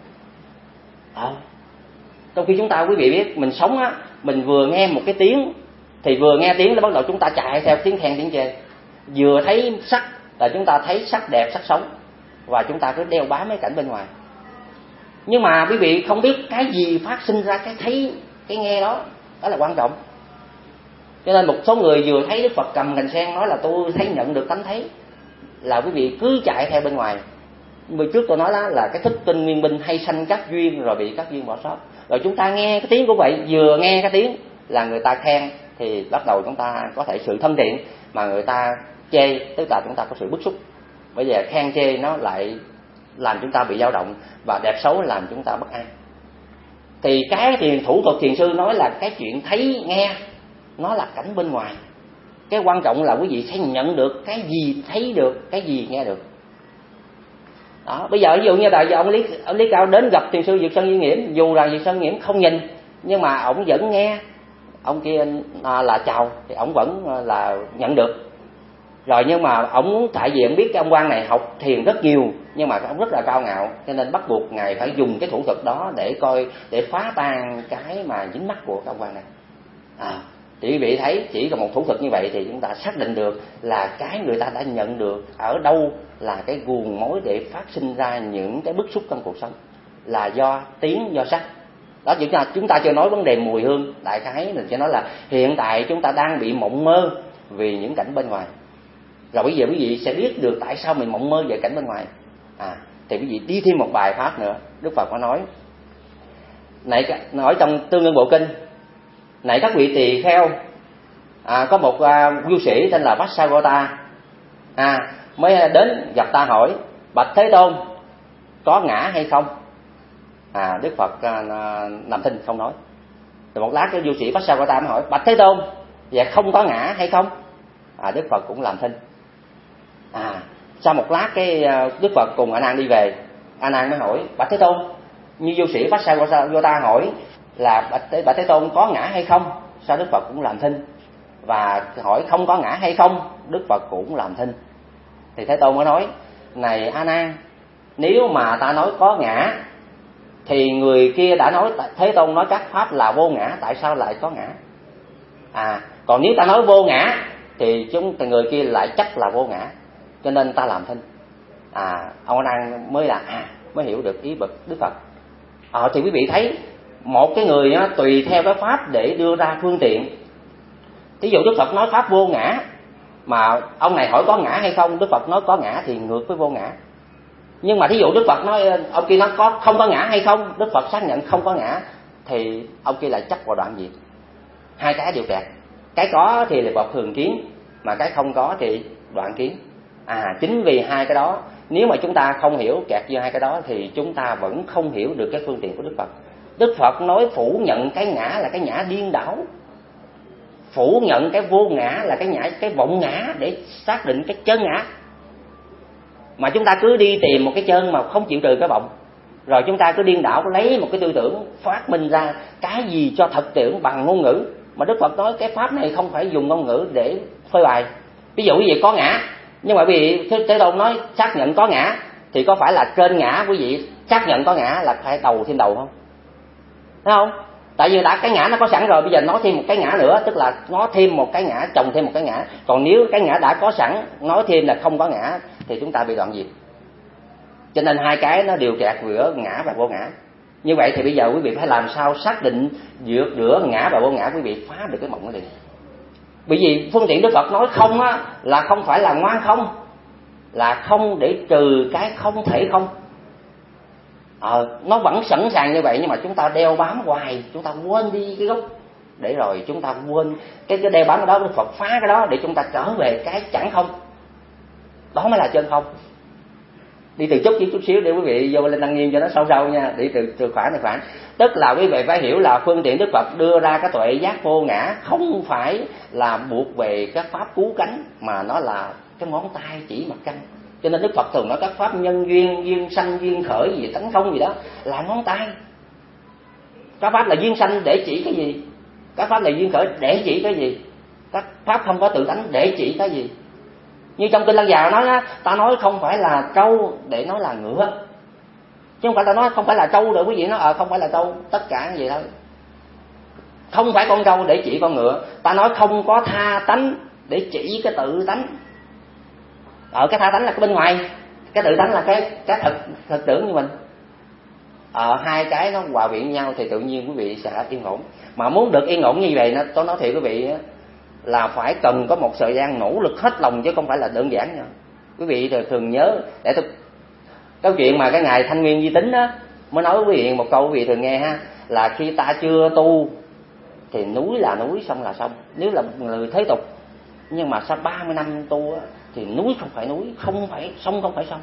Trong khi chúng ta, quý vị biết, mình sống á, mình vừa nghe một cái tiếng, thì vừa nghe tiếng là bắt đầu chúng ta chạy theo tiếng khen tiếng chê. Vừa thấy sắc là chúng ta thấy sắc đẹp, sắc sống, và chúng ta cứ đeo bám mấy cảnh bên ngoài. Nhưng mà quý vị không biết cái gì phát sinh ra cái thấy, cái nghe đó là quan trọng. Cho nên một số người vừa thấy Đức Phật cầm cành sen nói là tôi thấy nhận được tánh thấy, là quý vị cứ chạy theo bên ngoài. Bữa trước tôi nói đó là cái thức tinh nguyên minh hay sanh các duyên rồi bị các duyên bỏ sót. Rồi chúng ta nghe cái tiếng cũng vậy, vừa nghe cái tiếng là người ta khen thì bắt đầu chúng ta có thể sự thân thiện, mà người ta chê tức là chúng ta có sự bức xúc. Bây giờ khen chê nó lại làm chúng ta bị dao động, và đẹp xấu làm chúng ta bất an. Thì cái thủ thuật thiền sư nói là cái chuyện thấy nghe nó là cảnh bên ngoài. Cái quan trọng là quý vị sẽ nhận được cái gì thấy được, cái gì nghe được. Đó, bây giờ ví dụ như là ông Lý Cao đến gặp thiền sư Dược Sơn Viên Nghiễm, dù rằng Dược Sơn Viên Nghiễm không nhìn, nhưng mà ông vẫn nghe ông kia là chào, thì ông vẫn là nhận được. Rồi nhưng mà ông tại vì ông biết cái ông quan này học thiền rất nhiều, nhưng mà ông rất là cao ngạo, cho nên bắt buộc ngài phải dùng cái thủ thuật đó để phá tan cái mà dính mắc của cái ông quan này. Thì quý vị thấy chỉ còn một thủ thuật như vậy thì chúng ta xác định được là cái người ta đã nhận được ở đâu là cái nguồn mối để phát sinh ra những cái bức xúc trong cuộc sống, là do tiếng, do sắc. Đó, chúng ta chưa nói vấn đề mùi hương. Đại khái mình sẽ nói là hiện tại chúng ta đang bị mộng mơ vì những cảnh bên ngoài. Rồi bây giờ quý vị sẽ biết được tại sao mình mộng mơ về cảnh bên ngoài. Thì quý vị đi thêm một bài pháp nữa. Đức Phật có nói trong Tương Ưng Bộ Kinh, này các vị tỳ kheo, có một vưu sĩ tên là Vassagota mới đến gặp ta hỏi, bạch Thế Tôn, có ngã hay không? Đức Phật làm thinh không nói. Rồi một lát cái du sĩ Vajrayana mới hỏi: Bạch Thế Tôn, vậy không có ngã hay không? Đức Phật cũng làm thinh. Sau một lát cái Đức Phật cùng A Nan đi về. A Nan mới hỏi: Bạch Thế Tôn, như du sĩ Vajrayana hỏi là Bạch Thế Tôn có ngã hay không? Sao Đức Phật cũng làm thinh? Và hỏi không có ngã hay không? Đức Phật cũng làm thinh. Thì Thế Tôn mới nói: Này A Nan, nếu mà ta nói có ngã thì người kia đã nói Thế Tôn nói các pháp là vô ngã, tại sao lại có ngã? Còn nếu ta nói vô ngã thì người kia lại chắc là vô ngã, cho nên ta làm thinh. Ông A Nan mới hiểu được ý bậc Đức Phật. Thì quý vị thấy một cái người tùy theo cái pháp để đưa ra phương tiện. Thí dụ Đức Phật nói pháp vô ngã, mà ông này hỏi có ngã hay không, Đức Phật nói có ngã thì ngược với vô ngã. Nhưng mà thí dụ Đức Phật nói ông kia nói không có ngã hay không, Đức Phật xác nhận không có ngã, thì ông kia lại chấp vào đoạn diệt. Hai cái đều kẹt. Cái có thì là bậc thường kiến, mà cái không có thì đoạn kiến. Chính vì hai cái đó, nếu mà chúng ta không hiểu kẹt giữa hai cái đó thì chúng ta vẫn không hiểu được cái phương tiện của Đức Phật. Đức Phật nói phủ nhận cái ngã là cái ngã điên đảo, phủ nhận cái vô ngã là cái vọng ngã để xác định cái chân ngã. Mà chúng ta cứ đi tìm một cái chân mà không chịu trừ cái vọng, rồi chúng ta cứ điên đảo lấy một cái tư tưởng phát minh ra cái gì cho thực tiễn bằng ngôn ngữ. Mà Đức Phật nói cái pháp này không phải dùng ngôn ngữ để phơi bày. Ví dụ quý vị có ngã, nhưng mà quý vị Thế Tôn nói xác nhận có ngã, thì có phải là trên ngã quý vị xác nhận có ngã là phải đầu thêm đầu không? Thấy không? Tại vì đã cái ngã nó có sẵn rồi, bây giờ nói thêm một cái ngã nữa, tức là nói thêm một cái ngã, chồng thêm một cái ngã. Còn nếu cái ngã đã có sẵn, nói thêm là không có ngã, thì chúng ta bị đoạn diệt. Cho nên hai cái nó đều kẹt giữa ngã và vô ngã. Như vậy thì bây giờ quý vị phải làm sao xác định giữa ngã và vô ngã, quý vị phá được cái mộng đó đi. Bởi vì phương tiện Đức Phật nói không là không phải là ngoan không, là không để trừ cái không thể không. Nó vẫn sẵn sàng như vậy, nhưng mà chúng ta đeo bám hoài, chúng ta quên đi cái gốc, để rồi chúng ta quên cái đeo bám đó, Đức Phật phá cái đó để chúng ta trở về cái chẳng không. Đó mới là chân không. Đi từ chút xíu để quý vị vô lên đăng nghiêm cho nó sâu sâu nha. Đi từ khoảng này khoảng, tức là quý vị phải hiểu là phương tiện Đức Phật đưa ra cái tuệ giác vô ngã không phải là buộc về các pháp cứu cánh, mà nó là cái ngón tay chỉ mặt trăng. Cho nên Đức Phật thường nói các pháp nhân duyên, duyên sanh, duyên khởi gì tấn không gì đó là ngón tay. Các pháp là duyên sanh để chỉ cái gì? Các pháp là duyên khởi để chỉ cái gì? Các pháp không có tự tánh để chỉ cái gì? Như trong Kinh Lăng Già nói ta nói không phải là trâu để nói là ngựa, chứ không phải ta nói không phải là trâu rồi quý vị nói không phải là trâu, tất cả cái gì thôi. Không phải con trâu để chỉ con ngựa, ta nói không có tha tánh để chỉ cái tự tánh. Cái tha tánh là cái bên ngoài, cái tự tánh là cái thực tưởng như mình. Hai cái nó hòa quyện nhau thì tự nhiên quý vị sẽ yên ổn. Mà muốn được yên ổn như vậy, tôi nói thiệt quý vị là phải cần có một thời gian nỗ lực hết lòng, chứ không phải là đơn giản nha. Quý vị thường nhớ để câu chuyện mà cái ngài Thanh Nguyên Di Tính đó mới nói với quý vị một câu quý vị thường nghe là khi ta chưa tu thì núi là núi, sông là sông. Nếu là người thế tục, nhưng mà sau 30 năm tu thì núi không phải núi, không phải sông không phải sông.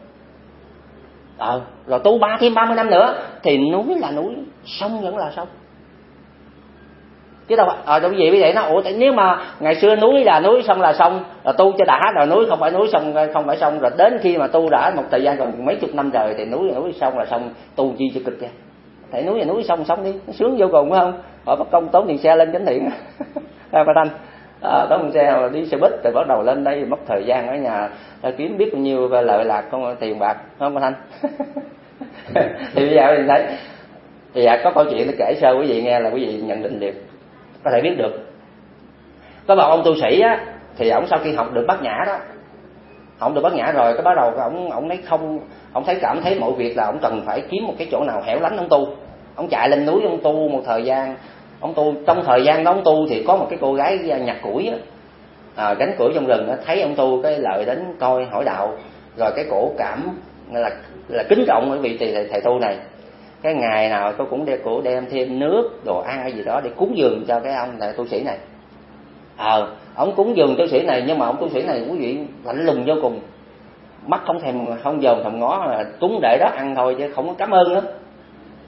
Rồi tu thêm 30 năm nữa thì núi là núi, sông vẫn là sông. Chứ đâu đâu gì bây giờ nó nếu mà ngày xưa núi là núi, sông là sông, rồi tu cho đã, rồi núi không phải núi, sông không phải sông, rồi đến khi mà tu đã một thời gian còn mấy chục năm rồi thì núi là núi, sông là sông, tu chi cho cực kìa. Thấy núi là núi, sông đi, nó sướng vô cùng phải không? Họ bắt công tốn tiền xe lên chánh thiện ra Thanh, tốn tiền xe rồi đi xe buýt, rồi bắt đầu lên đây mất thời gian ở nhà kiếm biết bao nhiêu lợi lạc không tiền bạc, không có Thanh. Thì bây giờ mình thấy thì có câu chuyện để kể sơ quý vị nghe là quý vị nhận định được, có thể biết được. Có một ông tu sĩ thì ổng sau khi học được Bát Nhã đó, ổng được Bát Nhã rồi, cái bắt đầu ổng thấy không, ổng cảm thấy mọi việc là ổng cần phải kiếm một cái chỗ nào hẻo lánh ổng tu. Ổng chạy lên núi ổng tu một thời gian, ổng tu, trong thời gian đó ổng tu thì có một cái cô gái nhặt củi gánh củi trong rừng thấy ổng tu, cái lợi đến coi hỏi đạo, rồi cái cổ cảm là kính trọng bởi vì thầy tu này. Cái ngày nào tôi cũng đem thêm nước, đồ ăn hay gì đó để cúng dường cho cái ông tu sĩ này. Ông cúng dường tu sĩ này, nhưng mà ông tu sĩ này quý vị lạnh lùng vô cùng, mắt không dòm thèm ngó, là cúng để đó ăn thôi chứ không có cảm ơn nữa.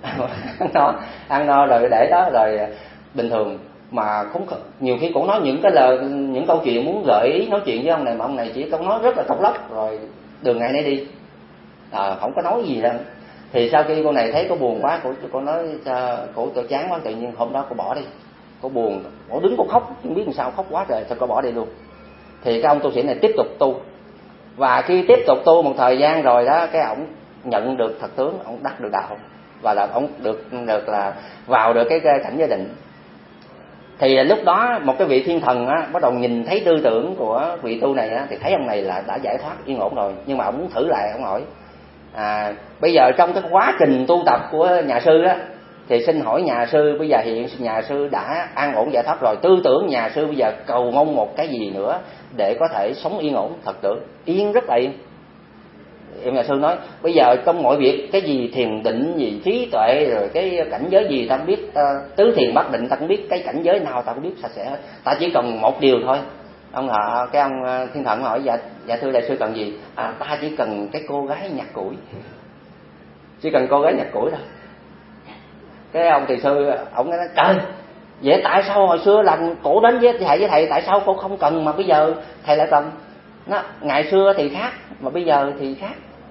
ăn no rồi để đó rồi bình thường. Mà cũng nhiều khi cũng nói những cái lời, những câu chuyện muốn gợi ý nói chuyện với ông này, mà ông này chỉ câu nói rất là cộc lốc rồi đường ngày nay đi, không có nói gì đâu. Thì sau khi cô này thấy cô buồn quá, cô nói cô chán quá, tự nhiên hôm đó cô bỏ đi, cô buồn, cô đứng cô khóc, không biết làm sao, khóc quá trời, thôi cô bỏ đi luôn. Thì cái ông tu sĩ này tiếp tục tu, và khi tiếp tục tu một thời gian rồi đó, cái ổng nhận được thật tướng, ổng đắc được đạo, và là ổng được là vào được cái cảnh giới định. Thì lúc đó một cái vị thiên thần á, bắt đầu nhìn thấy tư tưởng của vị tu này á, thì thấy ông này là đã giải thoát yên ổn rồi, nhưng mà ông muốn thử lại, ông hỏi bây giờ trong cái quá trình tu tập của nhà sư á, thì xin hỏi nhà sư bây giờ hiện nhà sư đã an ổn giải thoát rồi, tư tưởng nhà sư bây giờ cầu mong một cái gì nữa để có thể sống yên ổn? Thật tưởng yên, rất là yên. Nhà sư nói bây giờ trong mọi việc, cái gì thiền định, gì trí tuệ, rồi cái cảnh giới gì ta cũng biết, tứ thiền bát định ta cũng biết, cái cảnh giới nào ta cũng biết sạch sẽ hết, ta chỉ cần một điều thôi. Cái ông thiên thần hỏi dạ thưa đại sư cần gì? Ta chỉ cần cái cô gái nhặt củi, chỉ cần cô gái nhặt củi thôi. Cái ông thiền sư ông nói trời, vậy tại sao hồi xưa lần cổ đến với thầy tại sao cô không cần mà bây giờ thầy lại cần? Nó ngày xưa thì khác mà bây giờ thì khác.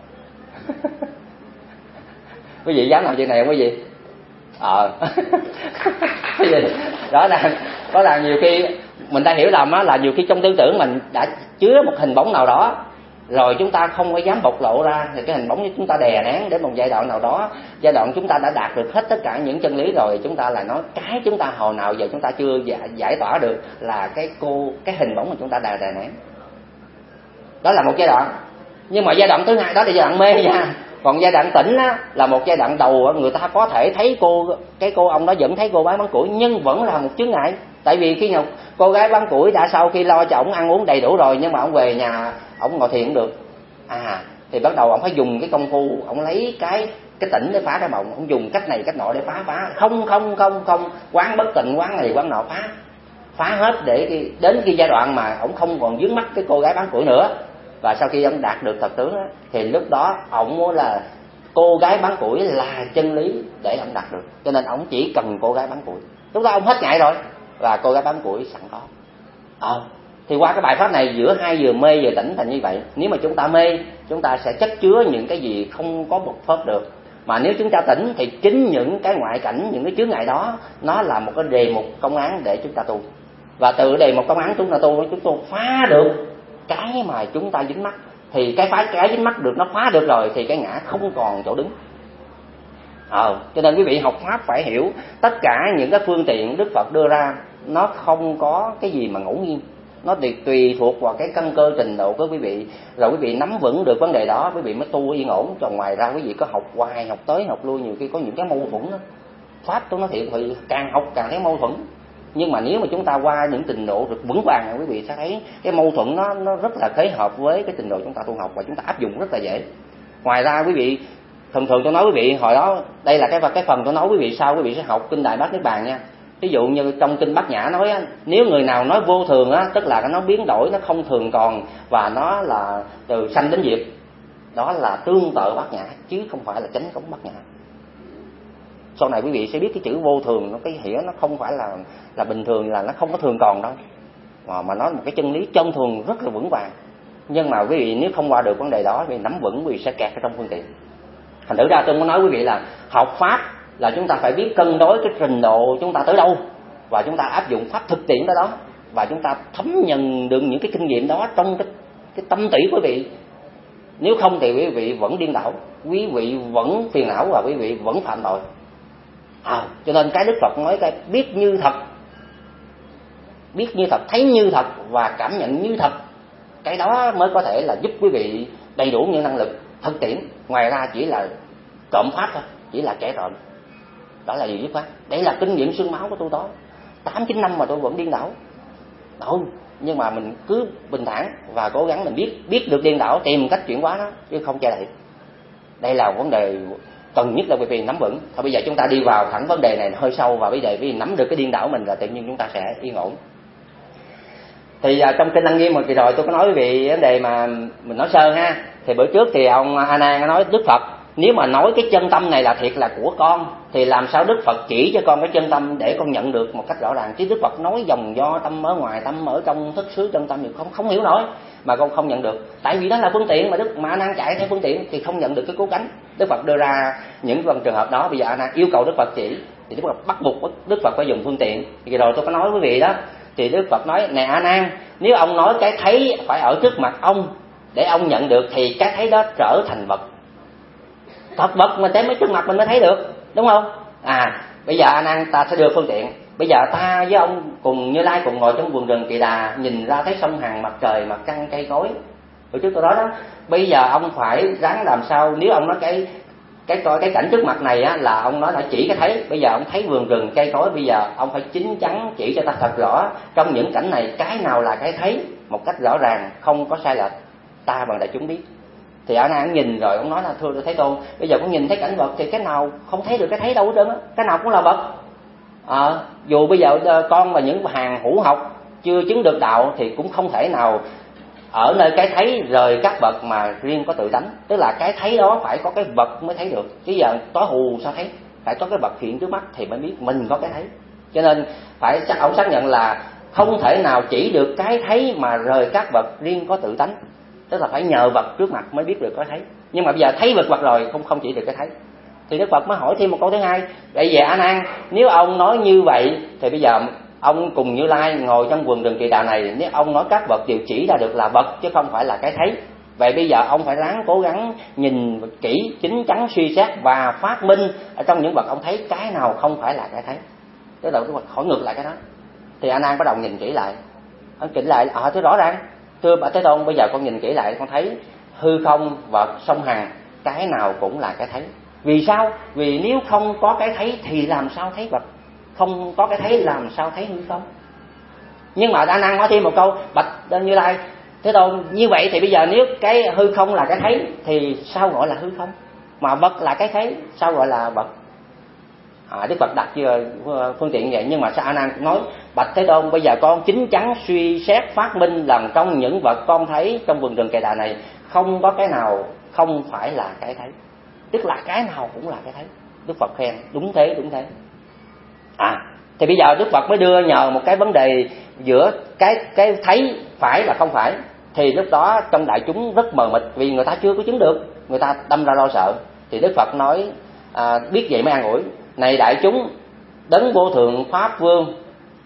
Quý vị dám làm chuyện này không quý vị? Đó là nhiều khi mình ta hiểu lầm á, là nhiều khi trong tư tưởng mình đã chứa một hình bóng nào đó rồi chúng ta không có dám bộc lộ ra, thì cái hình bóng của chúng ta đè nén đến một giai đoạn nào đó, giai đoạn chúng ta đã đạt được hết tất cả những chân lý rồi, chúng ta lại nói cái chúng ta hồi nào giờ chúng ta chưa giải tỏa được là cái hình bóng mà chúng ta đè nén. Đó là một giai đoạn. Nhưng mà giai đoạn thứ hai đó là giai đoạn mê nha. Còn giai đoạn tỉnh á, là một giai đoạn đầu, người ta có thể thấy cô ông đó vẫn thấy cô gái bán củi, nhưng vẫn là một chướng ngại. Tại vì khi nào cô gái bán củi đã sau khi lo cho ổng ăn uống đầy đủ rồi, nhưng mà ổng về nhà ổng ngồi thiền cũng được. Thì bắt đầu ổng phải dùng cái công phu, ổng lấy cái tỉnh để phá cái mộng, ổng dùng cách này cách nọ để phá. Không, quán bất tịnh, quán này quán nọ, phá hết, để đến cái giai đoạn mà ổng không còn vướng mắc cái cô gái bán củi nữa. Và sau khi ông đạt được thật tướng á, thì lúc đó ổng muốn là cô gái bán củi là chân lý để ông đạt được, cho nên ổng chỉ cần cô gái bán củi. Lúc đó ông hết ngại rồi, và cô gái bán củi sẵn có. Thì qua cái bài pháp này, giữa hai vừa mê vừa tỉnh thành như vậy. Nếu mà chúng ta mê, chúng ta sẽ chất chứa những cái gì không có bộc phát được. Mà nếu chúng ta tỉnh thì chính những cái ngoại cảnh, những cái chướng ngại đó, nó là một cái đề mục công án để chúng ta tu. Và từ đề mục công án chúng ta tu, chúng ta phá được cái mà chúng ta dính mắc. Thì cái dính mắc được nó phá được rồi, thì cái ngã không còn chỗ đứng. Cho nên quý vị học pháp phải hiểu tất cả những cái phương tiện Đức Phật đưa ra, nó không có cái gì mà ngẫu nhiên, nó tùy thuộc vào cái căn cơ trình độ của quý vị. Rồi quý vị nắm vững được vấn đề đó, quý vị mới tu yên ổn. Còn ngoài ra quý vị có học hoài, học tới học lui, nhiều khi có những cái mâu thuẫn đó. Pháp tôi nói thiệt thì càng học càng thấy mâu thuẫn. Nhưng mà nếu mà chúng ta qua những trình độ được vững vàng, quý vị sẽ thấy cái mâu thuẫn nó rất là khế hợp với cái trình độ chúng ta tu học, và chúng ta áp dụng rất là dễ. Ngoài ra quý vị, thường tôi nói quý vị hồi đó, đây là cái phần tôi nói quý vị sau, quý vị sẽ học kinh Đại Bát Niết Bàn nha. Ví dụ như trong kinh Bát Nhã nói á, nếu người nào nói vô thường á, tức là nó biến đổi, nó không thường còn, và nó là từ sanh đến diệt, đó là tương tự Bát Nhã, chứ không phải là chánh cống Bát Nhã. Sau này quý vị sẽ biết cái chữ vô thường, nó cái nghĩa nó không phải là bình thường, là nó không có thường còn đâu, mà nó là một cái chân lý chân thường rất là vững vàng. Nhưng mà quý vị nếu không qua được vấn đề đó, quý vị nắm vững, quý vị sẽ kẹt ở trong phương tiện. Thành thử ra tôi muốn nói quý vị là học pháp là chúng ta phải biết cân đối cái trình độ chúng ta tới đâu, và chúng ta áp dụng pháp thực tiễn tới đó, và chúng ta thấm nhận được những cái kinh nghiệm đó trong cái tâm tỷ quý vị. Nếu không thì quý vị vẫn điên đảo, quý vị vẫn phiền não, và quý vị vẫn phạm tội. Cho nên cái Đức Phật nói cái biết như thật, thấy như thật và cảm nhận như thật, cái đó mới có thể là giúp quý vị đầy đủ những năng lực thực tiễn. Ngoài ra chỉ là trộm pháp thôi, chỉ là kẻ trộm. Đó là gì giúp pháp. Đây là kinh nghiệm xương máu của tôi đó. 8-9 năm mà tôi vẫn điên đảo. Nhưng mà mình cứ bình thản và cố gắng mình biết được điên đảo, tìm cách chuyển hóa nó, chứ không che đậy. Đây là vấn đề cần nhất là quý vị nắm vững. Thôi bây giờ chúng ta đi vào thẳng vấn đề này hơi sâu, và bây giờ quý vị nắm được cái điên đảo mình là tự nhiên chúng ta sẽ yên ổn. Thì trong kinh Lăng Nghiêm mà kỳ rồi tôi có nói quý vị vấn đề mà mình nói sơ ha. Thì bữa trước thì ông A Nan nói Đức Phật Nếu mà nói cái chân tâm này là thiệt là của con, thì làm sao Đức Phật chỉ cho con cái chân tâm để con nhận được một cách rõ ràng? Chứ Đức Phật nói dòng do tâm ở ngoài, tâm ở trong, thức xứ chân tâm thì không hiểu nổi, mà con không nhận được. Tại vì đó là phương tiện mà A Nan chạy theo phương tiện thì không nhận được cái cứu cánh. Đức Phật đưa ra những trường hợp đó. Bây giờ A Nan yêu cầu Đức Phật chỉ, thì Đức Phật bắt buộc Đức Phật phải dùng phương tiện. Thì rồi tôi có nói với quý vị đó, thì Đức Phật nói: nè A Nan, nếu ông nói cái thấy phải ở trước mặt ông để ông nhận được, thì cái thấy đó trở thành vật. Thật vật mình đem ở trước mặt mình mới thấy được, đúng không? Bây giờ A Nan ta sẽ đưa phương tiện. Bây giờ ta với ông cùng Như Lai cùng ngồi trong vườn rừng Kỳ Đà, nhìn ra thấy sông Hằng, mặt trời, mặt trăng, cây cối. Hồi trước tôi nói đó, bây giờ ông phải ráng làm sao, nếu ông nói cái cảnh trước mặt này á, là ông nói là chỉ cái thấy. Bây giờ ông thấy vườn rừng cây cối, bây giờ ông phải chín chắn chỉ cho ta thật rõ trong những cảnh này cái nào là cái thấy một cách rõ ràng, không có sai lệch, ta bằng đại chúng biết. Thì A Nan nhìn rồi ông nói là: thưa Thế Tôn, bây giờ con nhìn thấy cảnh vật thì cái nào không thấy được cái thấy đâu hết trơn á, cái nào cũng là vật. Dù bây giờ con và những hàng hữu học chưa chứng được đạo thì cũng không thể nào ở nơi cái thấy rời các vật mà riêng có tự tánh. Tức là cái thấy đó phải có cái vật mới thấy được. Chứ giờ tối hù sao thấy, phải có cái vật hiện trước mắt thì mới biết mình có cái thấy. Cho nên phải ông xác nhận là không thể nào chỉ được cái thấy mà rời các vật riêng có tự tánh. Tức là phải nhờ vật trước mặt mới biết được cái thấy. Nhưng mà bây giờ thấy vật rồi không chỉ được cái thấy. Thì Đức Phật mới hỏi thêm một câu thứ hai: vậy về A Nan, nếu ông nói như vậy thì bây giờ ông cùng Như Lai ngồi trong vườn rừng Kỳ Đà này, nếu ông nói các vật đều chỉ ra được là vật chứ không phải là cái thấy, vậy bây giờ ông phải ráng cố gắng nhìn kỹ, chín chắn suy xét và phát minh ở trong những vật ông thấy cái nào không phải là cái thấy. Tức là Đức Phật hỏi ngược lại cái đó. Thì A Nan bắt đầu nhìn kỹ lại. Ông kỹ lại: thế rõ ràng, thưa Bạch Thế Tôn, bây giờ con nhìn kỹ lại con thấy hư không, vật, sông Hằng, cái nào cũng là cái thấy. Vì sao? Vì nếu không có cái thấy thì làm sao thấy vật, không có cái thấy làm sao thấy hư không. Nhưng mà A Nan nói thêm một câu: Bạch Như Lai, Thế Tôn, như vậy thì bây giờ nếu cái hư không là cái thấy thì sao gọi là hư không, mà vật là cái thấy sao gọi là vật? Đức Phật đặt phương tiện vậy. Nhưng mà sao A Nan nói: Bạch Thế Tôn, bây giờ con chín chắn suy xét phát minh rằng trong những vật con thấy trong vườn rừng Kỳ Đà này không có cái nào không phải là cái thấy, tức là cái nào cũng là cái thấy. Đức Phật khen: đúng thế, đúng thế. Thì bây giờ Đức Phật mới đưa nhờ một cái vấn đề giữa cái thấy phải và không phải. Thì lúc đó trong đại chúng rất mờ mịt, vì người ta chưa có chứng được, người ta đâm ra lo sợ. Thì Đức Phật nói biết vậy mới an ủi: này đại chúng, đấng vô thượng pháp vương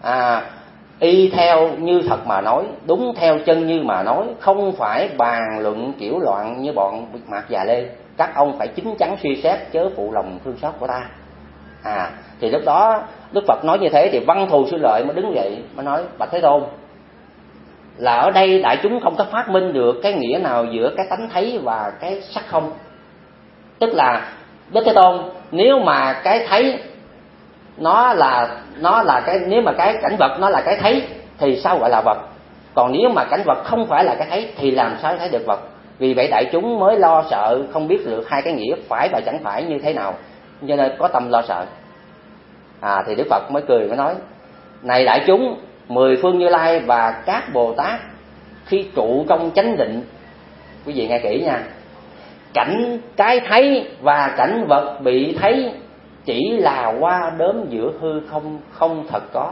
y theo như thật mà nói, đúng theo chân như mà nói, không phải bàn luận kiểu loạn như bọn Mạt Già Lê. Các ông phải chín chắn suy xét, chớ phụ lòng thương xót của ta. Thì lúc đó Đức Phật nói như thế thì Văn Thù Sư Lợi mới đứng dậy mới nói: Bạch Thế Tôn, là ở đây đại chúng không có phát minh được cái nghĩa nào giữa cái tánh thấy và cái sắc không. Tức là Đức Thế Tôn, nếu mà cái thấy nó là cái, nếu mà cái cảnh vật nó là cái thấy thì sao gọi là vật? Còn nếu mà cảnh vật không phải là cái thấy thì làm sao thấy được vật? Vì vậy đại chúng mới lo sợ, không biết được hai cái nghĩa phải và chẳng phải như thế nào, cho nên có tâm lo sợ. Thì Đức Phật mới cười mới nói: này đại chúng, 10 phương Như Lai và các Bồ Tát khi trụ trong chánh định, quý vị nghe kỹ nha, cảnh cái thấy và cảnh vật bị thấy chỉ là hoa đốm giữa hư không, không thật có.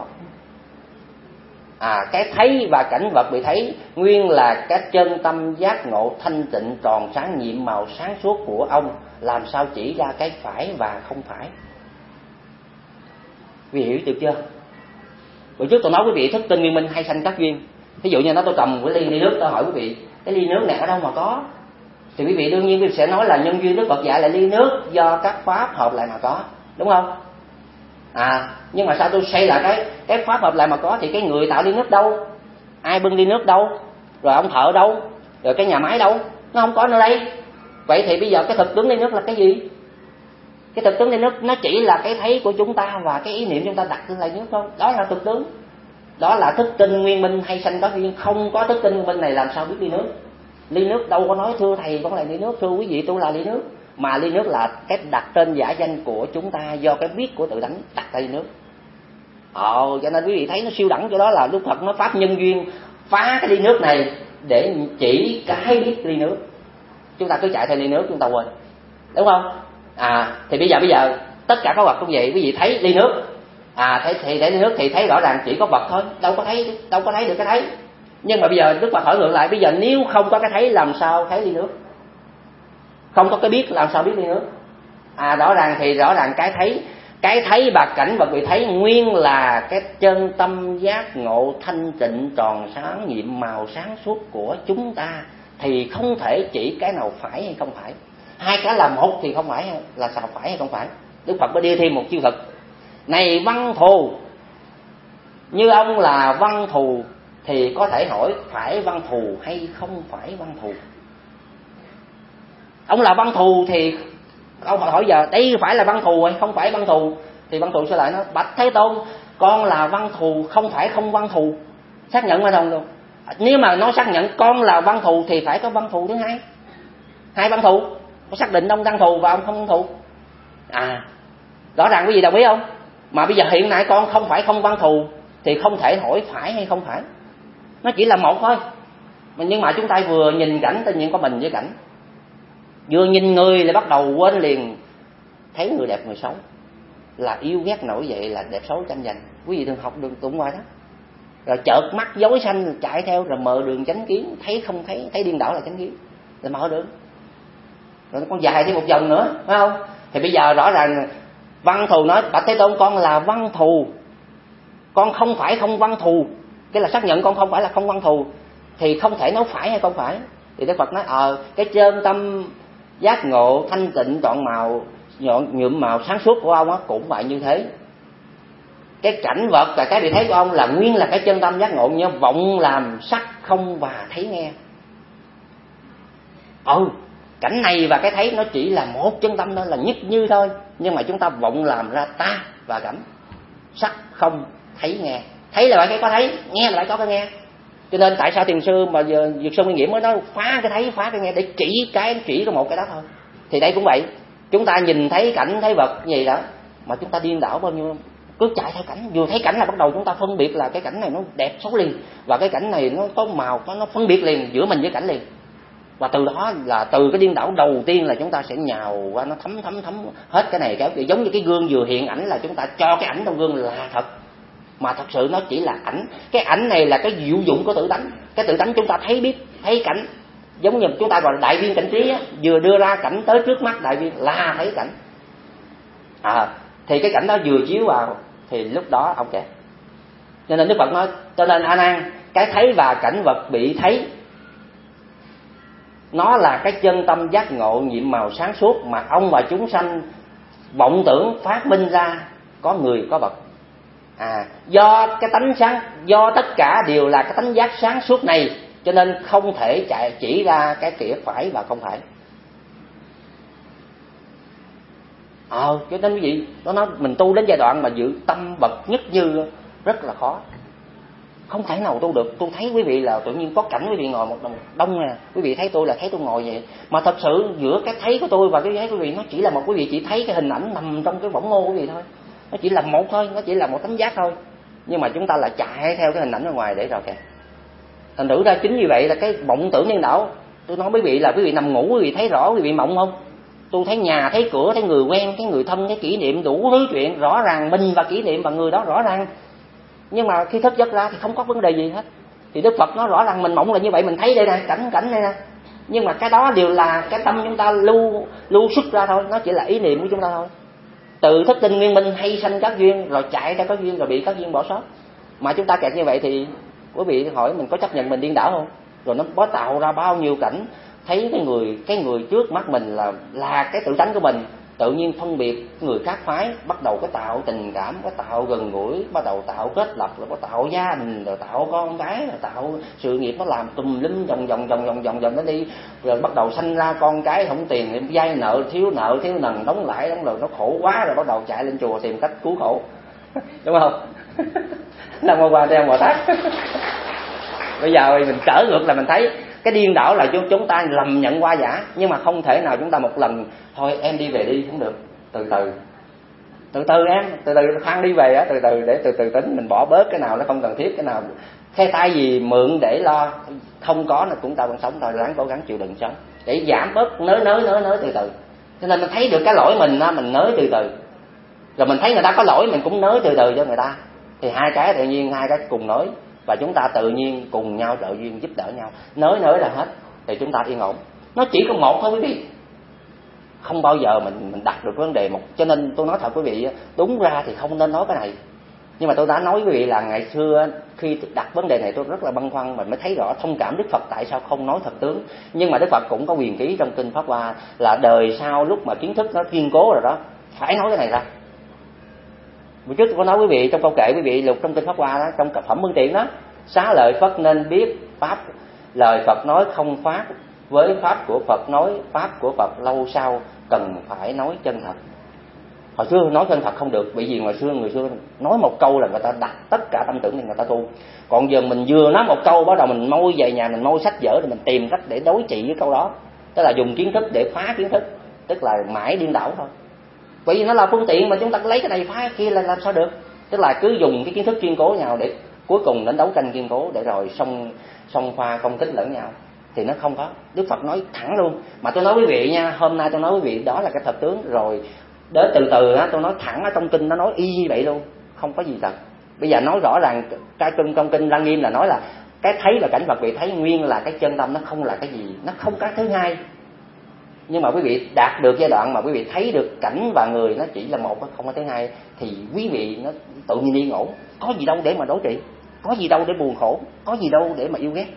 Cái thấy và cảnh vật bị thấy nguyên là cái chân tâm giác ngộ thanh tịnh tròn sáng nhiệm màu sáng suốt của ông, làm sao chỉ ra cái phải và không phải. Quý vị hiểu được chưa? Bữa trước tôi nói quý vị thức tinh nguyên minh hay sanh các duyên. Ví dụ như tôi cầm cái ly nước, tôi hỏi quý vị cái ly nước này ở đâu mà có, thì quý vị đương nhiên quý vị sẽ nói là nhân duyên Đức Phật dạy là ly nước do các pháp hợp lại mà có, đúng không? Nhưng mà sao tôi xây lại cái pháp hợp lại mà có, thì cái người tạo ly nước đâu, ai bưng ly nước đâu, rồi ông thợ đâu, rồi cái nhà máy đâu, nó không có nơi đây. Vậy thì bây giờ cái thực tướng ly nước là cái gì? Cái thực tướng ly nước nó chỉ là cái thấy của chúng ta và cái ý niệm chúng ta đặt lên ly nước thôi, đó là thực tướng. Đó là thức tinh nguyên minh hay sanh có duyên. Không có thức tinh nguyên minh này làm sao biết ly nước? Ly nước đâu có nói thưa thầy con là ly nước, thưa quý vị tôi là ly nước, mà ly nước là cái đặt tên giả danh của chúng ta do cái biết của tự tánh đặt ra ly nước. Cho nên quý vị thấy nó siêu đẳng chỗ đó là Đức Phật nó pháp nhân duyên phá cái ly nước này để chỉ cái biết ly nước. Chúng ta cứ chạy theo ly nước chúng ta quên. đúng không? Thì bây giờ tất cả các vật cũng vậy. Quý vị thấy ly nước, thấy ly nước thì thấy rõ ràng chỉ có vật thôi, đâu có thấy được cái thấy. Nhưng mà bây giờ Đức Phật hỏi ngược lại, bây giờ nếu không có cái thấy làm sao thấy ly nước? Không có cái biết làm sao biết ly nước? Rõ ràng cái thấy và cảnh vật bị thấy nguyên là cái chân tâm giác ngộ thanh tịnh tròn sáng nhiệm màu sáng suốt của chúng ta, thì không thể chỉ cái nào phải hay không phải. Hai cái là một thì không phải là sao phải hay không phải. Đức Phật mới đưa thêm một chiêu thực. Này văn thù, như ông là văn thù thì có thể hỏi phải văn thù hay không phải văn thù. Ông là văn thù thì ông hỏi giờ đây phải là văn thù hay không phải văn thù, thì văn thù sẽ lại nói bạch Thế Tôn, con là văn thù không phải không văn thù, xác nhận mà đồng luôn. Nếu mà nó xác nhận con là văn thù thì phải có văn thù thứ hai, hai văn thù, có xác định ông văn thù và ông không văn thù. Rõ ràng quý vị đồng ý không? Mà bây giờ hiện nay con không phải không văn thù thì không thể hỏi phải hay không phải, nó chỉ là một thôi. Nhưng mà chúng ta vừa nhìn cảnh tự nhiên có mình với cảnh, vừa nhìn người lại bắt đầu quên liền thấy người đẹp người xấu, là yêu ghét nổi vậy, là đẹp xấu tranh giành. Quý vị thường học đường tụng ngoài đó, rồi chợt mắt dối xanh chạy theo rồi mở đường chánh kiến, thấy không thấy điên đảo là chánh kiến, rồi mở đường rồi con dài thêm một vòng nữa, phải không? Thì bây giờ rõ ràng văn thù nói bạch Thế Tôn, con là văn thù, con không phải không văn thù, cái là xác nhận con không phải là không văn thù, thì không thể nói phải hay không phải. Thì Đức Phật nói cái chân tâm giác ngộ thanh tịnh trọn màu nhuộm màu sáng suốt của ông cũng vậy như thế. Cái cảnh vật và cái bị thấy của ông là nguyên là cái chân tâm giác ngộ, như vọng làm sắc không và thấy nghe. Cảnh này và cái thấy nó chỉ là một chân tâm thôi, là nhất như thôi, nhưng mà chúng ta vọng làm ra ta và cảnh, sắc không thấy nghe. Thấy là phải cái có thấy, nghe là phải có cái nghe. Cho nên tại sao thiền sư mà Dược Sư Nguyên Nghĩa mới nói phá cái thấy phá cái nghe, để chỉ có một cái đó thôi. Thì đây cũng vậy, chúng ta nhìn thấy cảnh thấy vật gì đó mà chúng ta điên đảo bao nhiêu, cứ chạy theo cảnh, vừa thấy cảnh là bắt đầu chúng ta phân biệt là cái cảnh này nó đẹp xấu liền, và cái cảnh này nó có màu, nó phân biệt liền giữa mình với cảnh liền. Và từ đó là từ cái điên đảo đầu tiên là chúng ta sẽ nhào qua, nó thấm hết cái này cái kia. Giống như cái gương vừa hiện ảnh là chúng ta cho cái ảnh trong gương là thật, mà thật sự nó chỉ là ảnh. Cái ảnh này là cái diệu dụng của tự tánh. Cái tự tánh chúng ta thấy biết, thấy cảnh, giống như chúng ta gọi là đại viên cảnh trí á, vừa đưa ra cảnh tới trước mắt đại viên là thấy cảnh. Thì cái cảnh đó vừa chiếu vào thì lúc đó ok. Cho nên Đức Phật nói, cho nên A Nan, cái thấy và cảnh vật bị thấy nó là cái chân tâm giác ngộ nhiệm màu sáng suốt mà ông và chúng sanh vọng tưởng phát minh ra có người có vật. Do cái tánh sáng, do tất cả đều là cái tánh giác sáng suốt này, cho nên không thể chỉ ra cái kia phải và không phải. Cho nên quý vị, nó nói mình tu đến giai đoạn mà giữ tâm bậc nhất như rất là khó, không thể nào tu được. Tôi thấy quý vị là tự nhiên có cảnh quý vị ngồi một đông nè, quý vị thấy tôi là thấy tôi ngồi vậy, mà thật sự giữa cái thấy của tôi và cái thấy của quý vị nó chỉ là một, quý vị chỉ thấy cái hình ảnh nằm trong cái võng mô của quý vị thôi, nó chỉ là một thôi, nó chỉ là một tấm giác thôi. Nhưng mà chúng ta lại chạy theo cái hình ảnh ở ngoài để rồi kìa. Thành thử ra chính vì vậy là cái vọng tưởng điên đảo. Tôi nói quý vị là quý vị nằm ngủ quý vị thấy rõ quý vị mộng không? Tôi thấy nhà, thấy cửa, thấy người quen, thấy người thân, thấy kỷ niệm, đủ thứ chuyện rõ ràng, mình và kỷ niệm và người đó rõ ràng. Nhưng mà khi thức giấc ra thì không có vấn đề gì hết. Thì Đức Phật nói rõ ràng mình mộng là như vậy, mình thấy đây nè, cảnh đây nè. Nhưng mà cái đó đều là cái tâm chúng ta lưu xuất ra thôi, nó chỉ là ý niệm của chúng ta thôi. Tự thức tinh nguyên minh hay sanh các duyên, rồi chạy theo các duyên, rồi bị các duyên bỏ sót. Mà chúng ta kẹt như vậy thì quý vị hỏi mình có chấp nhận mình điên đảo không? Rồi nó có tạo ra bao nhiêu cảnh, thấy cái người trước mắt mình là cái tự tánh của mình, tự nhiên phân biệt người khác phái, bắt đầu cái tạo tình cảm, cái tạo gần gũi, bắt đầu tạo kết lập, rồi có tạo gia đình, rồi tạo con cái, rồi tạo sự nghiệp, nó làm tùm lum vòng nó đi, rồi bắt đầu sanh ra con cái không tiền, vay nợ thiếu nần, đóng lãi rồi nó khổ quá, rồi bắt đầu chạy lên chùa tìm cách cứu khổ. Đúng không? Nam Mô Quan Thế Âm Bồ Tát. Bây giờ mình trở ngược là mình thấy cái điên đảo là chúng ta lầm nhận qua giả, nhưng mà không thể nào chúng ta một lần thôi em đi về đi không được. Từ từ em, từ từ khoan đi về á, từ từ để từ từ tính, mình bỏ bớt cái nào nó không cần thiết, cái nào cái tay gì mượn để lo không có là cũng ta vẫn sống thôi, ráng cố gắng chịu đựng sống để giảm bớt nới từ từ. Cho nên mình thấy được cái lỗi mình á, mình nới từ từ. Rồi mình thấy người ta có lỗi mình cũng nới từ từ cho người ta. Thì hai cái tự nhiên hai cái cùng nới, và chúng ta tự nhiên cùng nhau trợ duyên giúp đỡ nhau. Nới là hết thì chúng ta yên ổn. Nó chỉ có một thôi quý vị. Không bao giờ mình đặt được vấn đề một. Cho nên tôi nói thật quý vị, đúng ra thì không nên nói cái này. Nhưng mà tôi đã nói quý vị là ngày xưa khi đặt vấn đề này tôi rất là băn khoăn, mình mới thấy rõ thông cảm Đức Phật tại sao không nói thật tướng. Nhưng mà Đức Phật cũng có quyền ký trong kinh Pháp Hoa là đời sau lúc mà kiến thức nó kiên cố rồi đó, phải nói cái này ra. Bữa trước tôi có nói quý vị trong câu kệ quý vị lục trong kinh Pháp Hoa đó, trong phẩm Mương Tiện đó, xá lợi Phật nên biết pháp, lời Phật nói không pháp, với pháp của Phật nói pháp của Phật lâu sau cần phải nói chân thật. Hồi xưa nói chân thật không được, bởi vì người xưa nói một câu là người ta đặt tất cả tâm tưởng để người ta tu. Còn giờ mình vừa nói một câu bắt đầu mình môi về nhà, mình môi sách vở rồi mình tìm cách để đối trị với câu đó, tức là dùng kiến thức để phá kiến thức, tức là mãi điên đảo thôi. Bởi vì nó là phương tiện mà chúng ta lấy cái này phá cái kia là làm sao được. Tức là cứ dùng cái kiến thức kiên cố nhau để cuối cùng đến đấu tranh kiên cố để rồi xông pha công kích lẫn nhau, thì nó không có. Đức Phật nói thẳng luôn. Mà tôi nói quý vị nha, hôm nay tôi nói quý vị đó là cái thật tướng rồi. Đến từ từ á, tôi nói thẳng ở trong kinh nó nói y như vậy luôn, không có gì thật. Bây giờ nói rõ ràng cái kinh trong kinh Lăng Nghiêm là nói là cái thấy là cảnh vật vị thấy nguyên là cái chân tâm, nó không là cái gì, nó không có thứ hai. Nhưng mà quý vị đạt được giai đoạn mà quý vị thấy được cảnh và người nó chỉ là một, không có thứ hai, thì quý vị nó tự nhiên yên ổn. Có gì đâu để mà đối trị, có gì đâu để buồn khổ, có gì đâu để mà yêu ghét.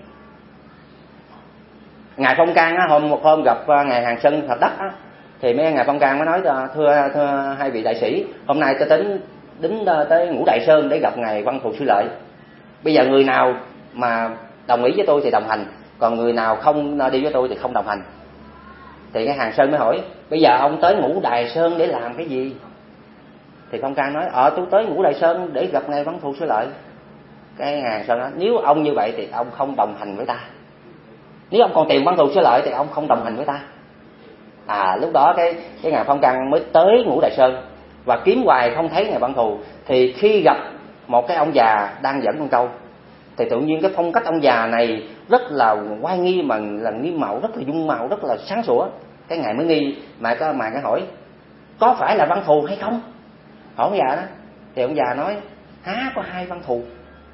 Ngài Phong Can á, một hôm gặp ngài Hàng Sơn Thập Đắc á, thì mấy ngài Phong Can mới nói thưa hai vị đại sĩ, hôm nay tôi tính đến tới Ngũ Đại Sơn để gặp ngài Văn Thù Sư Lợi. Bây giờ người nào mà đồng ý với tôi thì đồng hành, còn người nào không đi với tôi thì không đồng hành. Thì cái Hàng Sơn mới hỏi, bây giờ ông tới Ngũ Đại Sơn để làm cái gì? Thì Phong Can nói, tôi tới Ngũ Đại Sơn để gặp ngài Văn Thù Sư Lợi. Cái Hàng Sơn nói, nếu ông như vậy thì ông không đồng hành với ta. Nếu ông còn tìm Văn Thù Sư Lợi thì ông không đồng hành với ta. Lúc đó cái ngài Phong Can mới tới Ngũ Đại Sơn và kiếm hoài không thấy ngài Văn Thù. Thì khi gặp một cái ông già đang dẫn con trâu, thì tự nhiên cái phong cách ông già này rất là oai nghi, mà là nghiêm mạo, rất là dung mạo, rất là sáng sủa. Cái ngài mới nghi mà cái hỏi có phải là Văn Thù hay không? Hỏi ông già đó. Thì ông già nói có hai Văn Thù,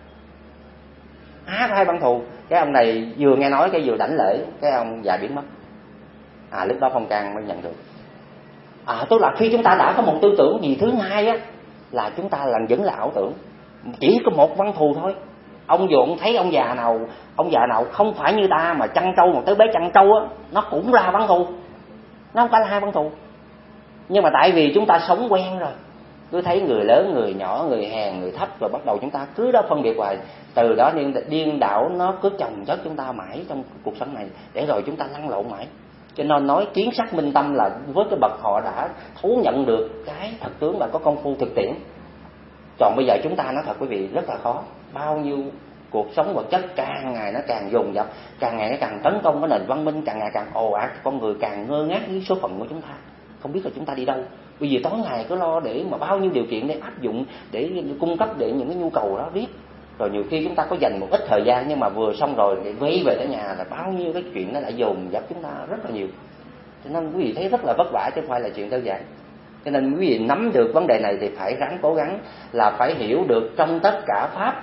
có hai Văn Thù. Cái ông này vừa nghe nói cái vừa đảnh lễ, cái ông già biến mất. Lúc đó Phong Can mới nhận được. Tức là khi chúng ta đã có một tư tưởng gì thứ hai á, là chúng ta vẫn là ảo tưởng. Chỉ có một Văn Thù thôi. Ông dù ông thấy ông già nào không phải như ta mà chăn trâu, một tới bé chăn trâu á, nó cũng ra Văn Thù, nó không phải là hai Văn Thù. Nhưng mà tại vì chúng ta sống quen rồi, cứ thấy người lớn, người nhỏ, người hèn, người thấp, rồi bắt đầu chúng ta cứ đó phân biệt hoài. Từ đó điên đảo nó cứ chồng chất chúng ta mãi trong cuộc sống này, để rồi chúng ta lăn lộn mãi. Cho nên nói kiến sắc minh tâm là với cái bậc họ đã thấu nhận được cái thật tướng và có công phu thực tiễn. Còn bây giờ chúng ta nói thật quý vị rất là khó. Bao nhiêu cuộc sống vật chất càng ngày nó càng dồn dập, càng ngày nó càng tấn công cái nền văn minh, càng ngày càng ồ ạt, con người càng ngơ ngác với số phận của chúng ta, không biết là chúng ta đi đâu. Bởi vì tối ngày cứ lo để mà bao nhiêu điều kiện để áp dụng, để cung cấp để những cái nhu cầu đó biết. Rồi nhiều khi chúng ta có dành một ít thời gian, nhưng mà vừa xong rồi để quay về tới nhà là bao nhiêu cái chuyện nó lại dồn dập chúng ta rất là nhiều. Cho nên quý vị thấy rất là vất vả chứ không phải là chuyện đơn giản. Cho nên quý vị nắm được vấn đề này thì phải ráng cố gắng là phải hiểu được trong tất cả pháp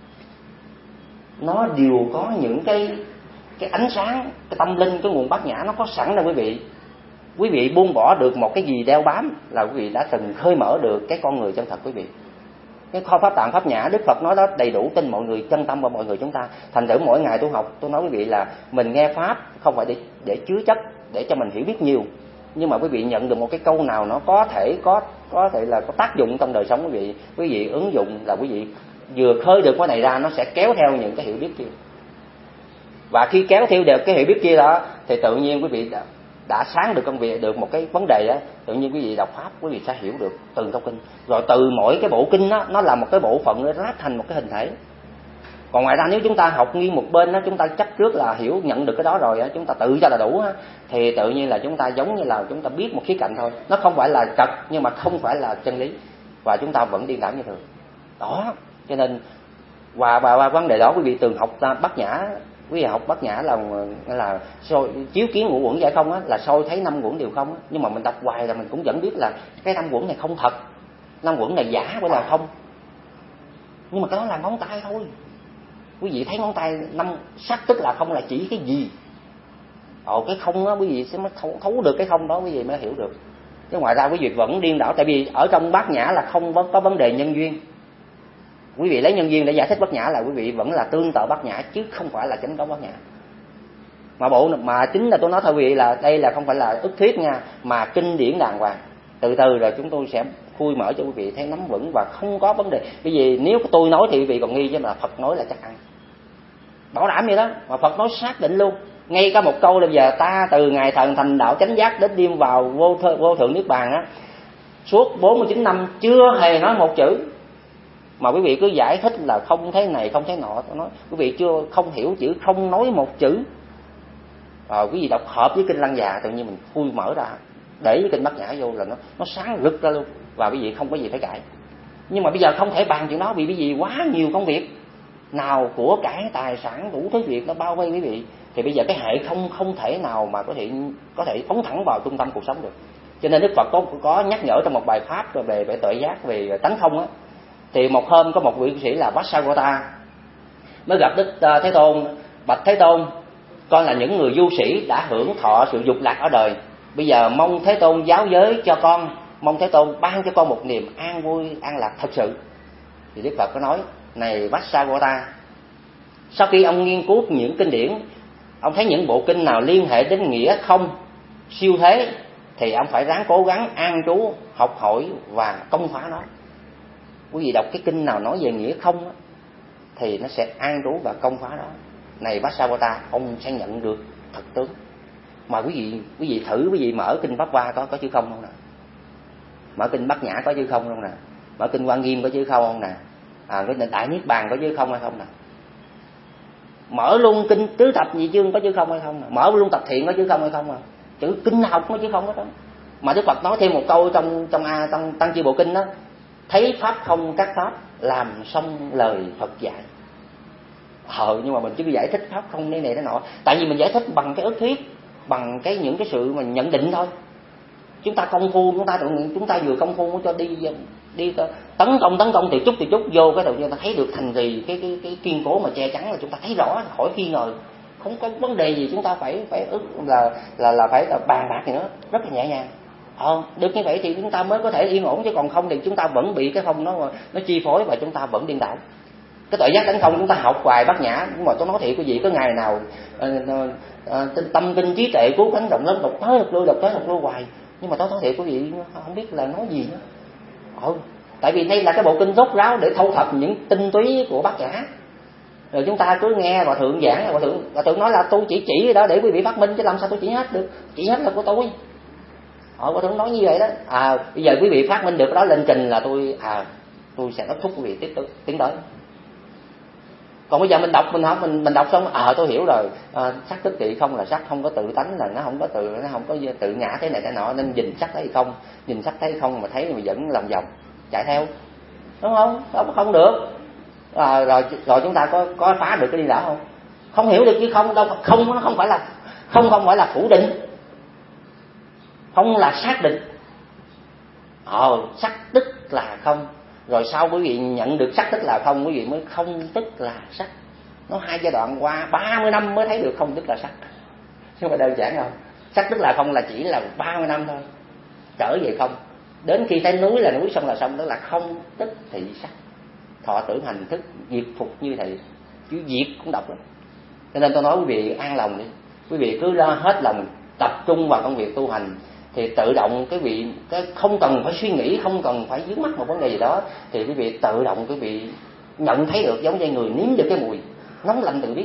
nó đều có những cái ánh sáng, cái tâm linh, cái nguồn bát nhã nó có sẵn đó quý vị. Quý vị buông bỏ được một cái gì đeo bám là quý vị đã từng khơi mở được cái con người chân thật quý vị. Cái kho pháp tạng pháp nhã Đức Phật nói đó đầy đủ tin mọi người, chân tâm vào mọi người chúng ta. Thành thử mỗi ngày tu học, tôi nói quý vị là mình nghe pháp không phải để chứa chấp, để cho mình hiểu biết nhiều, nhưng mà quý vị nhận được một cái câu nào nó có thể là có tác dụng trong đời sống quý vị ứng dụng là quý vị vừa khơi được cái này ra, nó sẽ kéo theo những cái hiểu biết kia. Và khi kéo theo được cái hiểu biết kia đó thì tự nhiên quý vị đã sáng được công việc, được một cái vấn đề đó, tự nhiên quý vị đọc pháp quý vị sẽ hiểu được từ trong kinh. Rồi từ mỗi cái bộ kinh đó, nó là một cái bộ phận nó ráp thành một cái hình thể. Còn ngoài ra nếu chúng ta học nghiêng một bên đó, chúng ta chắc trước là hiểu nhận được cái đó rồi á, chúng ta tự cho là đủ á, thì tự nhiên là chúng ta giống như là chúng ta biết một khía cạnh thôi. Nó không phải là trật nhưng mà không phải là chân lý, và chúng ta vẫn điên đảo như thường. Đó, cho nên và vấn đề đó quý vị từng học bát nhã Quý vị học Bát Nhã là soi chiếu kiến ngũ uẩn giải không á, là soi thấy 5 uẩn đều không á. Nhưng mà mình đọc hoài là mình cũng vẫn biết là cái 5 uẩn này không thật, 5 uẩn này giả phải là không. Nhưng mà cái đó là ngón tay thôi. Quý vị thấy ngón tay 5 sắc tức là không là chỉ cái gì? Cái không á, quý vị sẽ mới thấu được cái không đó, quý vị mới hiểu được. Chứ ngoài ra quý vị vẫn điên đảo, tại vì ở trong Bát Nhã là không có vấn đề nhân duyên. Quý vị lấy nhân duyên để giải thích Bát Nhã là quý vị vẫn là tương tự Bát Nhã chứ không phải là chánh tông Bát Nhã. Mà chính là tôi nói thôi quý vị là đây là không phải là ức thuyết nha, mà kinh điển đàng hoàng. Từ từ rồi chúng tôi sẽ khui mở cho quý vị thấy nắm vững và không có vấn đề. Bởi vì nếu tôi nói thì quý vị còn nghi, chứ mà Phật nói là chắc ăn. Bảo đảm vậy đó, mà Phật nói xác định luôn. Ngay cả một câu là giờ ta từ ngày thần thành đạo chánh giác đến đêm vào vô thượng niết bàn á, suốt 49 năm chưa hề nói một chữ. Mà quý vị cứ giải thích là không thế này không thế nọ, tôi nói quý vị chưa không hiểu chữ không nói một chữ. Quý vị đọc hợp với kinh Lăng Già tự nhiên mình khui mở ra để với kinh Bát Nhã vô là nó sáng rực ra luôn, và quý vị không có gì phải cãi. Nhưng mà bây giờ không thể bàn chuyện đó vì bởi vì quá nhiều công việc, nào của cải tài sản đủ thứ việc nó bao vây quý vị, thì bây giờ cái hệ không thể nào mà có thể phóng thẳng vào trung tâm cuộc sống được. Cho nên Đức Phật có nhắc nhở trong một bài pháp về tuệ giác, về tánh không á. Thì một hôm có một vị sĩ là Vāsagota mới gặp Đức Thế Tôn, bạch Thế Tôn, con là những người du sĩ đã hưởng thọ sự dục lạc ở đời, bây giờ mong Thế Tôn giáo giới cho con, mong Thế Tôn ban cho con một niềm an vui an lạc thật sự. Thì Đức Phật có nói, này Vāsagota, sau khi ông nghiên cứu những kinh điển, ông thấy những bộ kinh nào liên hệ đến nghĩa không siêu thế, thì ông phải ráng cố gắng an trú, học hỏi và công phá nó. Quý vị đọc cái kinh nào nói về nghĩa không á, thì nó sẽ an trú và công phá đó. Này Vāsagota, ông sẽ nhận được thật tướng. Mà quý vị thử, quý vị mở kinh Pháp Hoa có chữ không nè, mở kinh Bát Nhã có chữ không không nè, mở kinh Quan Nghiêm có chữ không không nè, cái Đại Niết Bàn có chữ không hay không nè, mở luôn kinh Tứ Thập Nhị Chương có chữ không hay không nè, mở luôn Tập Thiện có chữ không hay không nè, chữ kinh nào cũng có chữ không hết đó. Mà Đức Phật nói thêm một câu trong Tăng Chi Bộ Kinh đó, thấy pháp không các pháp làm xong lời Phật dạy. Nhưng mà mình chỉ giải thích pháp không này thế nọ, tại vì mình giải thích bằng cái ức thuyết, bằng những cái sự mà nhận định thôi. Chúng ta công phu, chúng ta vừa công phu cho đi tấn công thì chút vô cái đầu chúng ta thấy được thành gì cái kiên cố mà che chắn là chúng ta thấy rõ khỏi nghi ngờ, không có vấn đề gì chúng ta phải phải bàn bạc gì nữa, rất là nhẹ nhàng. Được như vậy thì chúng ta mới có thể yên ổn, chứ còn không thì chúng ta vẫn bị cái không nó chi phối và chúng ta vẫn điên đảo. Cái tuệ giác tánh không chúng ta học hoài Bát Nhã, nhưng mà tôi nói thiệt quý vị, có ngày nào tâm kinh trí tuệ cứu cánh động lớn đọc tới đọc lui hoài, nhưng mà tôi nói thiệt quý vị không biết là nói gì nữa. Tại vì đây là cái bộ kinh rốt ráo để thâu thập những tinh túy của Bát Nhã, rồi chúng ta cứ nghe Hòa Thượng giảng, Hòa Thượng nói là tôi chỉ đó để quý vị phát minh, chứ làm sao tôi chỉ hết được, chỉ hết là của tôi. Hòa Thượng nói như vậy đó. Bây giờ quý vị phát minh được đó lên trình là tôi sẽ đốc thúc quý vị tiếp tục tiến tới. Còn bây giờ mình đọc mình học mình đọc xong tôi hiểu rồi, sắc tức trị không là sắc, không có tự tánh, là nó không có tự ngã thế này thế nọ, nên nhìn sắc thấy không, nhìn sắc thấy không mà thấy mà vẫn lòng vòng chạy theo, đúng không? Không được. Rồi chúng ta có phá được cái điên đảo không? Không hiểu được chứ không đâu. Không nó không phải là phủ định, không là xác định. Sắc tức là không. Rồi sau quý vị nhận được sắc tức là không, quý vị mới không tức là sắc. Nó hai giai đoạn qua 30 năm mới thấy được không tức là sắc, chứ không phải đơn giản không. Sắc tức là không là chỉ là 30 năm thôi, trở về không. Đến khi thấy núi là núi, xong là xong, đó là không tức thị sắc. Thọ tưởng hành thức diệt phục như thầy, chứ diệt cũng độc lắm. Cho nên tôi nói quý vị an lòng đi, quý vị cứ hết lòng tập trung vào công việc tu hành, thì tự động cái không cần phải suy nghĩ, không cần phải vướng mắc một vấn đề gì đó, thì quý vị tự động quý vị nhận thấy được, giống như người nếm được cái mùi nóng lạnh tự biết.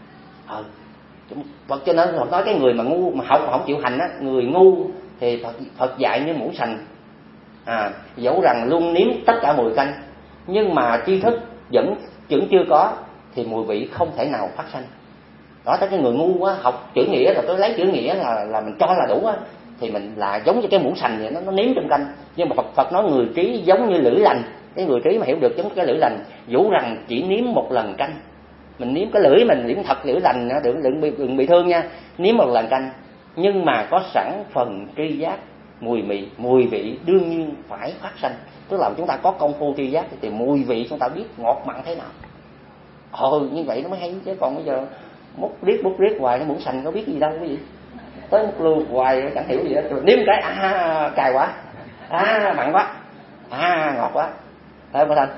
Cho nên Phật nói cái người mà ngu mà học không chịu hành á, người ngu thì Phật dạy như mũ sành, dẫu rằng luôn nếm tất cả mùi canh, nhưng mà tri thức vẫn chưa có thì mùi vị không thể nào phát sanh. Đó, tới cái người ngu á, học chữ nghĩa rồi tôi lấy chữ nghĩa là mình cho là đủ á, thì mình là giống như cái mũ sành vậy, nó nếm trong canh. Nhưng mà Phật nói người trí giống như lưỡi lành, cái người trí mà hiểu được giống cái lưỡi lành, dẫu rằng chỉ nếm một lần canh Mình nếm cái lưỡi mình liếm thật, lưỡi lành, đừng bị thương nha. Nếm một lần canh, nhưng mà có sẵn phần tri giác, mùi vị đương nhiên phải phát sanh. Tức là chúng ta có công phu tri giác thì mùi vị chúng ta biết ngọt mặn thế nào. Như vậy nó mới hay, chứ còn bây giờ múc riết hoài, cái muỗng sành có biết gì đâu cái gì. Tới múc luôn hoài chẳng hiểu gì hết. Nếm cái cay quá, mặn quá, ngọt quá. Thấy không Thanh?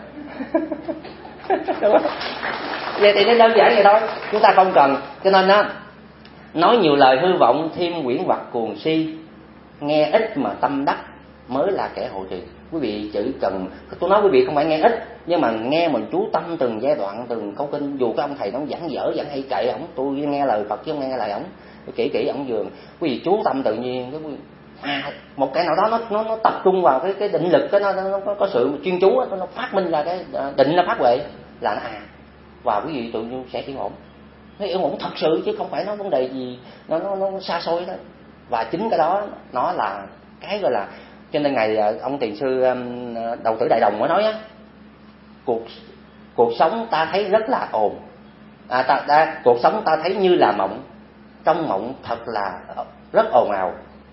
Vậy thì nó đơn giản vậy thôi, chúng ta không cần. Cho nên á, nói nhiều lời hư vọng, thêm quyển hoặc cuồng si, nghe ít mà tâm đắc mới là kẻ hộ trì. Quý vị chỉ cần, tôi nói quý vị không phải nghe ít, nhưng mà nghe mình chú tâm từng giai đoạn, từng câu kinh. Dù cái ông thầy nó giảng dở, giảng hay kệ ổng, tôi nghe lời Phật chứ không nghe lời ổng, kỹ ổng dường. Quý vị chú tâm tự nhiên, một cái nào đó nó tập trung vào cái định lực, cái nó có sự chuyên chú, nó phát minh ra cái định, nó phát huệ là nó và quý vị tự nhiên sẽ yên ổn. Nó yên ổn thật sự chứ không phải nó vấn đề gì nó xa xôi đó. Và chính cái đó nó là cái gọi là, cho nên ngày ông thiền sư Đầu Tử Đại Đồng mới nói á, cuộc sống ta thấy rất là ồn, cuộc sống ta thấy như là mộng, trong mộng thật là rất ồn ào.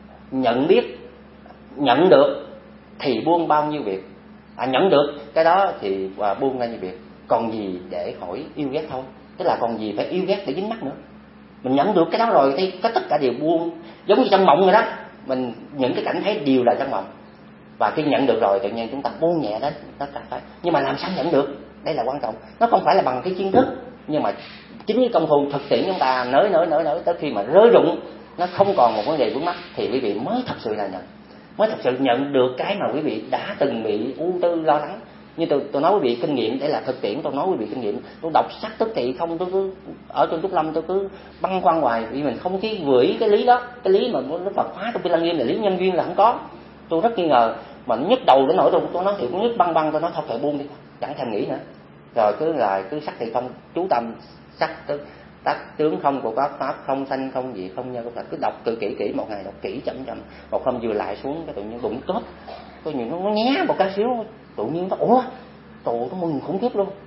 Nhận được thì buông bao nhiêu việc, nhận được cái đó thì buông bao nhiêu việc, còn gì để khỏi yêu ghét thôi. Tức là còn gì phải yêu ghét để dính mắc nữa. Mình nhận được cái đó rồi thì có tất cả đều buông, giống như trong mộng rồi đó. Mình những cái cảnh thấy đều là trong mộng, và khi nhận được rồi tự nhiên chúng ta buông nhẹ đến tất cả phải. Nhưng mà làm sao nhận được, đây là quan trọng. Nó không phải là bằng cái kiến thức, nhưng mà chính cái công phu thực tiễn chúng ta nới tới khi mà rơi rụng, nó không còn một vấn đề vướng mắc thì quý vị mới thật sự là mới thật sự nhận được cái mà quý vị đã từng bị ưu tư lo lắng. Như tôi nói quý vị kinh nghiệm, để là thực tiễn. Tôi nói quý vị kinh nghiệm, tôi đọc sách tức thị không, tôi cứ ở trong Trúc Lâm tôi cứ băn khoăn hoài, vì mình không cái vưỡi cái lý đó, cái lý mà nó Phật hóa trong Kinh Lăng Nghiêm là lý nhân duyên là không có. Tôi rất nghi ngờ, mà nhức đầu đến nỗi tôi nói thì cũng nhức băng, tôi nói thôi phải buông đi, chẳng thèm nghĩ nữa. Rồi cứ sắc thì không, chú tâm sắc tác tướng không của các pháp, không sanh không diệt không nhân, cứ đọc kỹ một ngày, đọc kỹ chậm. Một hôm vừa lại xuống cái tự nhiên đụng cớp, tôi nhìn nó nhé một cái xíu, tự nhiên nó tôi mừng khủng khiếp luôn.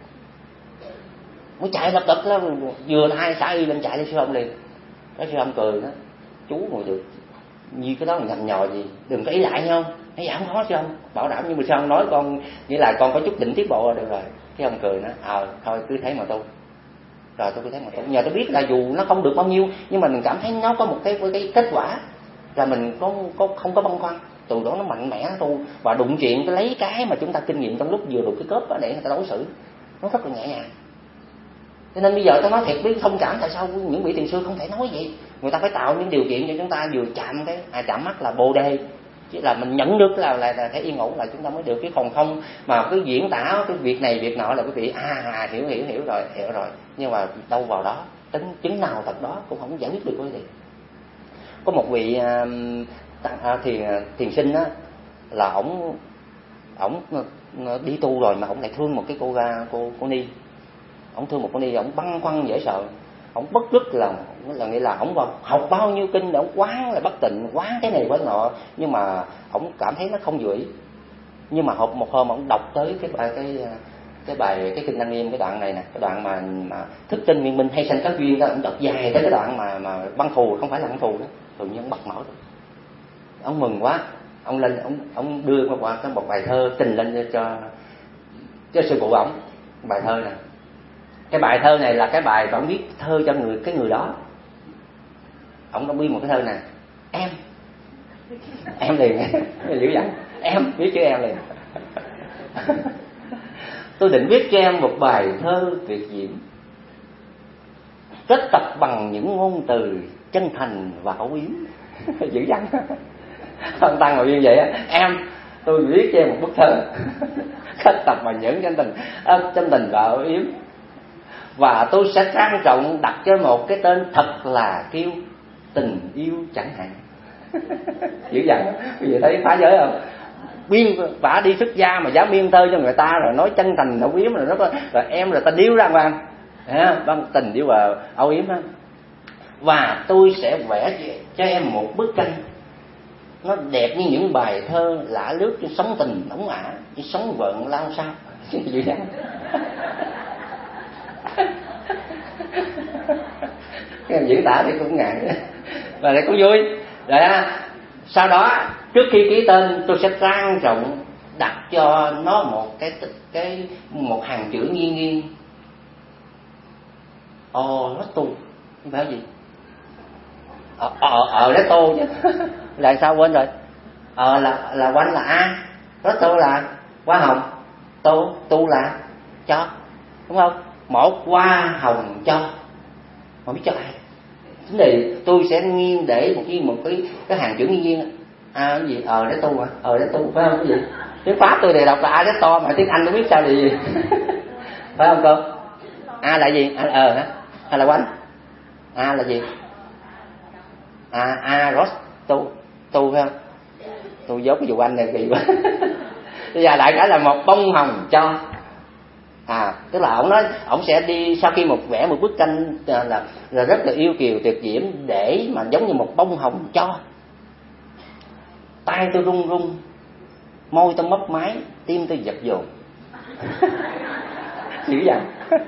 Mới chạy lập tức đó, vừa hai xã y lên chạy lên sư ông liền. Cái sư ông cười đó, chú ngồi được như cái đó là nhầm nhò gì, đừng có ý lại nha, thấy giảm khó sư ông bảo đảm. Nhưng mà sư ông nói con nghĩa là con có chút định tiết bộ là được rồi. Cái ông cười nó thôi cứ thấy mà tu. Rồi tôi cứ thấy mà tu, nhờ tôi biết là dù nó không được bao nhiêu, nhưng mà mình cảm thấy nó có một cái kết quả là mình không có băn khoăn. Từ đó nó mạnh mẽ, nó tu và đụng chuyện cái lấy cái mà chúng ta kinh nghiệm trong lúc vừa đụng cái cớp để người ta đối xử, nó rất là nhẹ nhàng. Cho nên bây giờ tôi nói thiệt biết thông cảm tại sao những vị thiền sư không thể nói vậy. Người ta phải tạo những điều kiện cho chúng ta vừa chạm chạm mắt là bồ đề, chứ là mình nhận được là thấy yên ổn là chúng ta mới được. Cái còn không mà cứ diễn tả cái việc này việc nọ là quý vị hiểu rồi, nhưng mà đâu vào đó tính chứng nào thật đó cũng không giải quyết được quý vị. Có một vị thiền sinh á, là ổng đi tu rồi mà ổng lại thương một cái cô ni. Ổng thương một cô ni, ổng băn khoăn dễ sợ, ổng bất rất là nghĩa là ổng vào học bao nhiêu kinh để ổng quán là bất tịnh, quán cái này quán nọ, nhưng mà ổng cảm thấy nó không vừa ý. Nhưng mà một hôm ổng đọc tới cái kinh Lăng Nghiêm, cái đoạn này nè, cái đoạn mà thức tinh nguyên minh hay sanh các duyên đó, ổng đọc dài tới cái đoạn mà băng thù, không phải là băng thù đó, tự nhiên ổng bật mở được. Ông mừng quá, ông lên ông đưa qua một bài thơ trình lên cho sư phụ ổng. Bài thơ này, cái bài thơ này là cái bài mà ông viết thơ cho cái người đó. Ông đã biên một cái thơ này, em liền dữ dằn, em viết cho em liền. Tôi định viết cho em một bài thơ tuyệt diệu, kết tập bằng những ngôn từ chân thành và âu yếm. Dữ dằn. Ông Tăng ngồi như vậy á, tôi viết cho em một bức thơ kết tập bằng những chân tình và âu yếm, và tôi sẽ trang trọng đặt cho một cái tên thật là kêu tình yêu chẳng hạn. Dữ dằn. Quý vị thấy phá giới không? Biên bả đi xuất gia mà dám biên thơ cho người ta, rồi nói chân thành âu yếm, rồi em là ta điêu ra hoàng bằng tình yêu và âu yếm á. Và tôi sẽ vẽ cho em một bức tranh nó đẹp như những bài thơ lả lướt trên sóng tình nóng ả, trên sóng vợn lao sao. Dữ dằn. diễn tả thì cũng ngại và lại cũng vui. Rồi sau đó trước khi ký tên tôi sẽ trang trọng đặt cho nó một hàng chữ nghiêng nghiêng. Nó tu không phải gì đó tô chứ là sao quên rồi. Là quanh là A, đó tô là hoa hồng, tu là cho, đúng không? Một hoa hồng cho, không biết cho ai. Thế này tôi sẽ nghiêng để một cái hàng chữ nghiêng nghiêng. Cái gì đó tu mà đó tu phải không? Cái gì tiếng Pháp tôi đều đọc là to mà tiếng Anh tôi biết sao là gì phải không cô? A là gì? Hả? Hay là quanh? A là gì? Ross tu phải không? Tôi dốt cái vụ anh này kỳ quá. Bây giờ đại khái là một bông hồng cho. Tức là ổng nói ổng sẽ đi sau khi vẽ một bức tranh là rất là yêu kiều tuyệt diễm, để mà giống như một bông hồng cho. Tay tôi run run, môi tôi mấp máy, tim tôi giật dồn. Dữ vậy.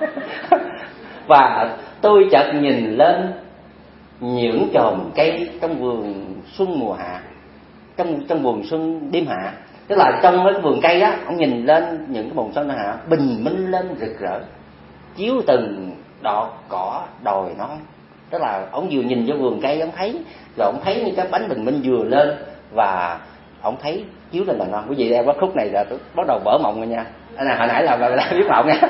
Và tôi chợt nhìn lên những chòm cây trong vườn xuân mùa hạ, trong vườn xuân đêm hạ. Tức là trong cái vườn cây á, ông nhìn lên những cái mùa xuân hạ bình minh lên rực rỡ, chiếu từng đọt cỏ đồi non. Tức là ông vừa nhìn vô vườn cây ông thấy, rồi ông thấy như cái bánh bình minh vừa lên và ông thấy chiếu lên đồi non. Quý vị em có khúc này là tôi bắt đầu vỡ mộng rồi nha. Hồi nãy là biết mộng nha.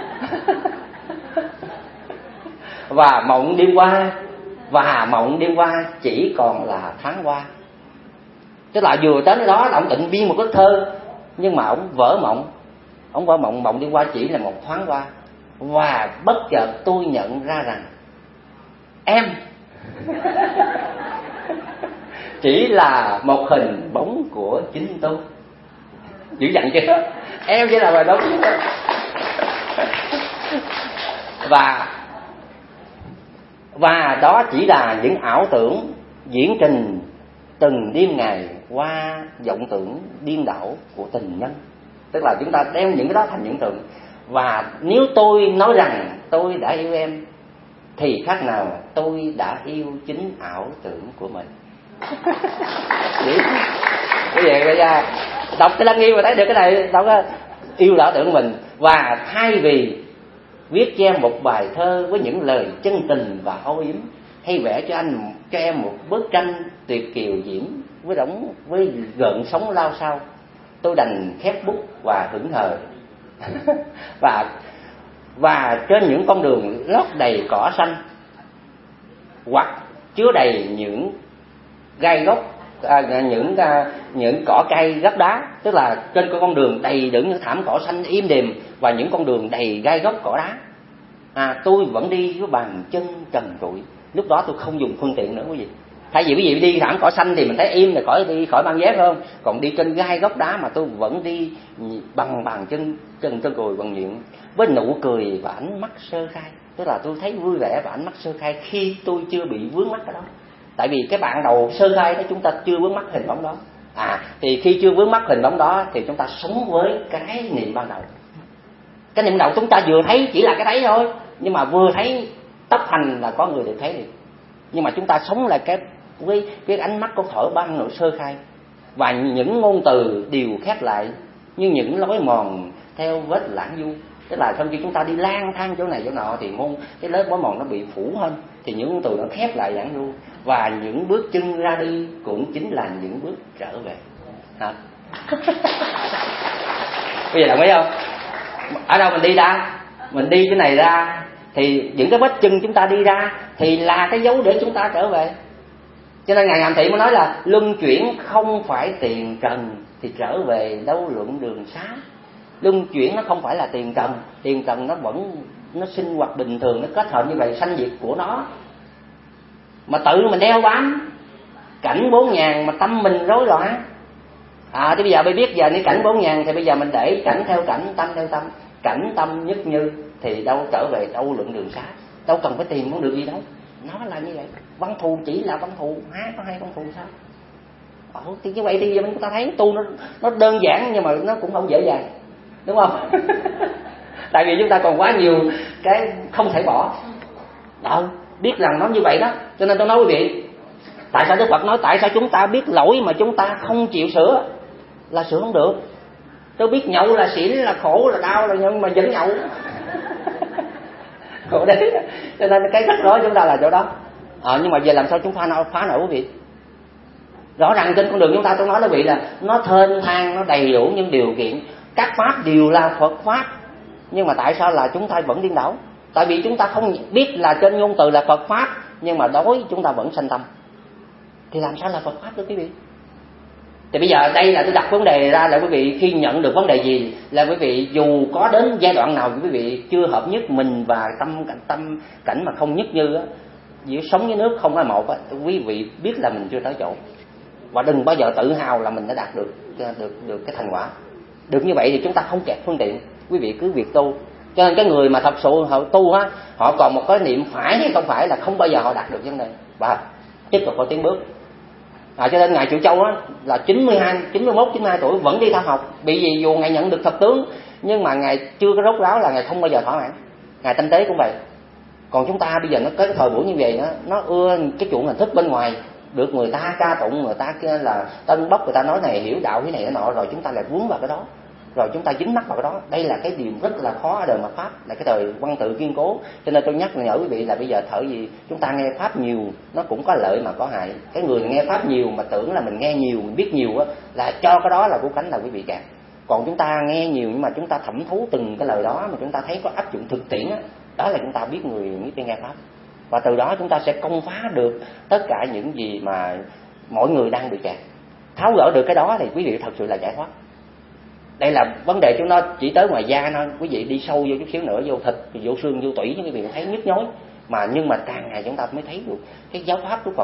Và mộng đêm qua chỉ còn là tháng qua. Tức là vừa tới đó ông định biên một bức thơ, nhưng mà ông vỡ mộng. Mộng đêm qua chỉ là một thoáng qua. Và bất chợt tôi nhận ra rằng em chỉ là một hình bóng của chính tôi. Dữ dằn chưa? Em chỉ là bài bóng chính tôi. Và đó chỉ là những ảo tưởng diễn trình từng đêm ngày qua vọng tưởng điên đảo của tình nhân. Tức là chúng ta đem những cái đó thành những tượng. Và nếu tôi nói rằng tôi đã yêu em thì khác nào tôi đã yêu chính ảo tưởng của mình. Cái gì bây giờ đọc cái Lăng Nghiêm mà thấy được cái này, đọc cái yêu ảo tưởng của mình. Và thay vì viết cho em một bài thơ với những lời chân tình và âu yếm, hay vẽ cho em một bức tranh tuyệt kiều diễm với gợn sóng lao sao, tôi đành khép bút và hững hờ. và trên những con đường lót đầy cỏ xanh hoặc chứa đầy những gai gốc, những cỏ cây gấp đá. Tức là trên con đường đầy đựng những thảm cỏ xanh im đềm và những con đường đầy gai gốc cỏ đá, tôi vẫn đi với bàn chân trần trụi. Lúc đó tôi không dùng phương tiện nữa quý vị. Thay vì quý vị đi thảm cỏ xanh thì mình thấy im là khỏi mang dép, phải không? Còn đi trên gai gốc đá mà tôi vẫn đi bằng bàn chân trần trụi bằng nhuyễn, với nụ cười và ánh mắt sơ khai. Tức là tôi thấy vui vẻ và ánh mắt sơ khai khi tôi chưa bị vướng mắc cái đó. Tại vì cái bạn đầu sơ khai đó chúng ta chưa vướng mắc hình bóng đó. Thì khi chưa vướng mắc hình bóng đó thì chúng ta sống với cái niệm ban đầu. Cái niệm đầu chúng ta vừa thấy chỉ là cái thấy thôi, nhưng mà vừa thấy tóc hành là có người được thấy được. Nhưng mà chúng ta sống lại với cái ánh mắt của thuở ban nội sơ khai, và những ngôn từ đều khép lại như những lối mòn theo vết lãng du. Tức là sau khi chúng ta đi lang thang chỗ này chỗ nọ thì cái lớp lối mòn nó bị phủ hơn, thì những ngôn từ nó khép lại lãng du, và những bước chân ra đi cũng chính là những bước trở về. Bây giờ đồng ý không? Ở đâu mình đi ra? Mình đi cái này ra thì những cái vết chân chúng ta đi ra thì là cái dấu để chúng ta trở về. Cho nên ngài Hàm Thị mới nói là luân chuyển không phải tiền trần thì trở về đâu luận đường xá. Luân chuyển nó không phải là tiền trần nó sinh hoạt bình thường, nó kết hợp như vậy sanh diệt của nó. Mà tự mình đeo bám cảnh 4.000 mà tâm mình rối loạn. Thì bây giờ bây biết giờ nếu cảnh 4.000 thì bây giờ mình để cảnh theo cảnh, tâm theo tâm, cảnh tâm nhất như thì đâu trở về đâu luận đường xá, đâu cần phải tìm cũng được gì đâu. Nó là như vậy. Văn thù chỉ là văn thù, có hai văn thù sao? Thì như vậy thì giờ chúng ta thấy tu nó đơn giản nhưng mà nó cũng không dễ dàng, đúng không? Tại vì chúng ta còn quá nhiều cái không thể bỏ. biết rằng nó như vậy đó. Cho nên tôi nói quý vị, tại sao Đức Phật nói tại sao chúng ta biết lỗi mà chúng ta không chịu sửa, là sửa không được. Tôi biết nhậu là xỉn, là khổ, là đau, là nhưng mà vẫn nhậu. Khổ đấy. Cho nên cái rắc rối chúng ta là chỗ đó. Nhưng mà giờ làm sao chúng phá nổi quý vị? Rõ ràng trên con đường chúng ta, tôi nói quý vị là nó thênh thang, nó đầy đủ những điều kiện, các pháp đều là Phật pháp, nhưng mà tại sao là chúng ta vẫn điên đảo? Tại vì chúng ta không biết là trên ngôn từ là Phật pháp, nhưng mà đối chúng ta vẫn sanh tâm, thì làm sao là Phật pháp được quý vị? Thì bây giờ đây là tôi đặt vấn đề ra là quý vị khi nhận được vấn đề gì là quý vị dù có đến giai đoạn nào quý vị chưa hợp nhất mình và tâm cảnh mà không nhất như á, giữa sống với nước không là một á, quý vị biết là mình chưa tới chỗ, và đừng bao giờ tự hào là mình đã đạt được cái thành quả. Được như vậy thì chúng ta không kẹt phương tiện, quý vị cứ việc tu. Cho nên cái người mà thật sự họ tu á, họ còn một cái niệm phải hay không phải là không bao giờ họ đạt được vấn đề và tiếp tục có tiến bước. Cho nên ngài Triệu Châu á là 91, 92 tuổi vẫn đi tham học. Bị gì? Dù ngài nhận được thật tướng nhưng mà ngài chưa có rốt ráo là ngài không bao giờ thỏa mãn. Ngài tinh tế cũng vậy. Còn chúng ta bây giờ nó có cái thời buổi như vậy đó, nó ưa cái chuộng hình thức bên ngoài, được người ta ca tụng, người ta kia là tân bốc, người ta nói này hiểu đạo cái này cái nọ, rồi chúng ta lại vướng vào cái đó, rồi chúng ta dính mắc vào cái đó. Đây là cái điều rất là khó ở đời mạt pháp, là cái thời văn tự kiên cố. Cho nên tôi nhắc nhở quý vị là bây giờ thời gì chúng ta nghe pháp nhiều nó cũng có lợi mà có hại. Cái người nghe pháp nhiều mà tưởng là mình nghe nhiều, mình biết nhiều á, là cho cái đó là cứu cánh là quý vị kẹt. Còn chúng ta nghe nhiều nhưng mà chúng ta thẩm thú từng cái lời đó mà chúng ta thấy có áp dụng thực tiễn á, đó là chúng ta biết người biết nghe pháp, và từ đó chúng ta sẽ công phá được tất cả những gì mà mỗi người đang bị kẹt. Tháo gỡ được cái đó thì quý vị thật sự là giải thoát. Đây là vấn đề chúng nó chỉ tới ngoài da thôi, quý vị đi sâu vô chút xíu nữa, vô thịt, vô xương, vô tủy, quý vị thấy nhức nhối. Nhưng mà càng ngày chúng ta mới thấy được cái giáo pháp của Phật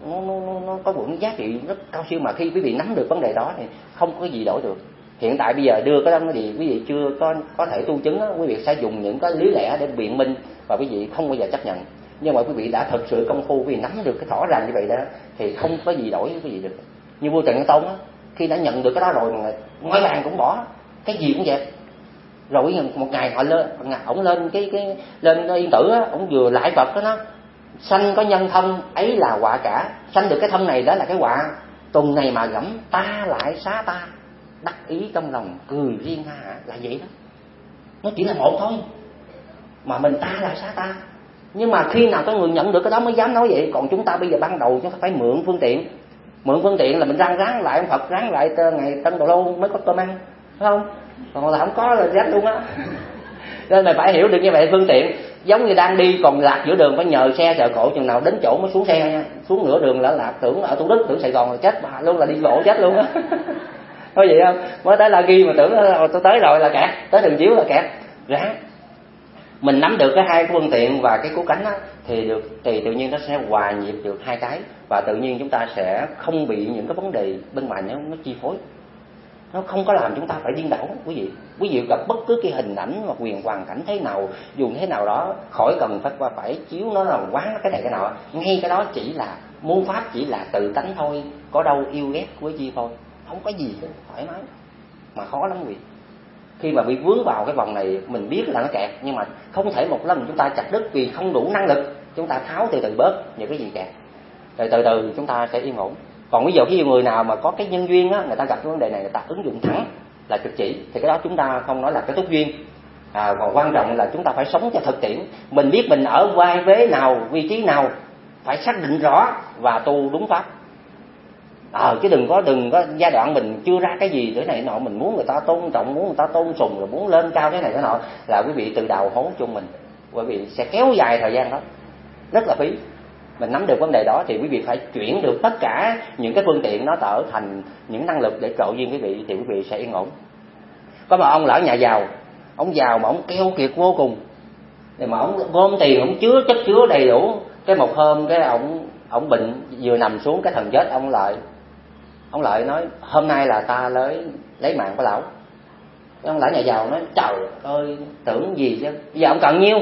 nó có những giá trị rất cao siêu, mà khi quý vị nắm được vấn đề đó thì không có gì đổi được. Hiện tại bây giờ đưa cái đó thì quý vị chưa có thể tu chứng đó, quý vị sẽ dùng những cái lý lẽ để biện minh và quý vị không bao giờ chấp nhận. Nhưng mà quý vị đã thực sự công phu, quý vị nắm được cái rõ ràng như vậy đó thì không có gì đổi với quý vị được. Như vua Trần Nhân Tông á, khi đã nhận được cái đó rồi mà ngói vàng cũng bỏ, cái gì cũng dẹp. Rồi một ngày họ ổng lên lên Yên Tử á, ổng vừa lại Phật đó, nó sanh có nhân thân ấy là họa cả, sanh được cái thân này đó là cái họa, tuần này mà gẫm ta lại xá ta, đắc ý trong lòng cười riêng ha hả, là vậy đó. Nó chỉ là một thôi mà mình ta lại xá ta. Nhưng mà khi nào có người nhận được cái đó mới dám nói vậy. Còn chúng ta bây giờ ban đầu chúng ta phải mượn phương tiện. Mượn phương tiện là mình ráng lại ông Phật, ráng lại ngày Tân Đồ Lô mới có cơm ăn, phải không? Còn là không có là rách luôn á. Nên mày phải hiểu được như vậy. Phương tiện giống như đang đi còn lạc giữa đường, phải nhờ xe chờ cộ chừng nào đến chỗ mới xuống xe nha. Xuống nửa đường là lạc, tưởng ở Thủ Đức, tưởng Sài Gòn là chết bà luôn, là đi lộ chết luôn á. Có vậy không? Mới tới La Ghi mà tưởng tôi tới rồi là kẹt, tới Đường Chiếu là kẹt. Ráng mình nắm được cái hai phương tiện và cái cứu cánh á, thì tự nhiên nó sẽ hòa nhịp được hai cái, và tự nhiên chúng ta sẽ không bị những cái vấn đề bên ngoài nó chi phối. Nó không có làm chúng ta phải điên đảo. Quý vị gặp bất cứ cái hình ảnh hoặc quyền hoàn cảnh thế nào, dùng thế nào đó, khỏi cần phải chiếu nó là quá cái này cái nọ. Ngay cái đó chỉ là môn pháp, chỉ là tự tánh thôi, có đâu yêu ghét với chi thôi, không có gì hết, thoải mái. Mà khó lắm quý vị. Khi mà bị vướng vào cái vòng này, mình biết là nó kẹt, nhưng mà không thể một lần chúng ta chặt đứt vì không đủ năng lực. Chúng ta tháo từ từ bớt những cái gì kẹt, rồi từ từ chúng ta sẽ yên ổn. Còn ví dụ khi người nào mà có cái nhân duyên á, người ta gặp cái vấn đề này, người ta ứng dụng thẳng là trực chỉ, thì cái đó chúng ta không nói là cái túc duyên. Còn quan trọng là chúng ta phải sống cho thực tiễn. Mình biết mình ở vai vế nào, vị trí nào, phải xác định rõ và tu đúng pháp. Chứ đừng có giai đoạn mình chưa ra cái gì thế này nọ, mình muốn người ta tôn trọng, muốn người ta tôn sùng, rồi muốn lên cao cái này cái nọ, là quý vị tự đào hố cho mình, quý vị sẽ kéo dài thời gian đó, rất là phí. Mình nắm được vấn đề đó thì quý vị phải chuyển được tất cả những cái phương tiện nó trở thành những năng lực để trợ duyên quý vị, thì quý vị sẽ yên ổn. Có một ông là ở nhà giàu, ông giàu mà ông keo kiệt vô cùng, thì mà ông gom tiền, ông chất chứa đầy đủ. Cái một hôm cái ông bệnh, vừa nằm xuống cái thần chết, ông lại nói hôm nay là ta lấy mạng của lão. Ông lão nhà giàu nói trời ơi tưởng gì chứ, bây giờ ông cần nhiêu?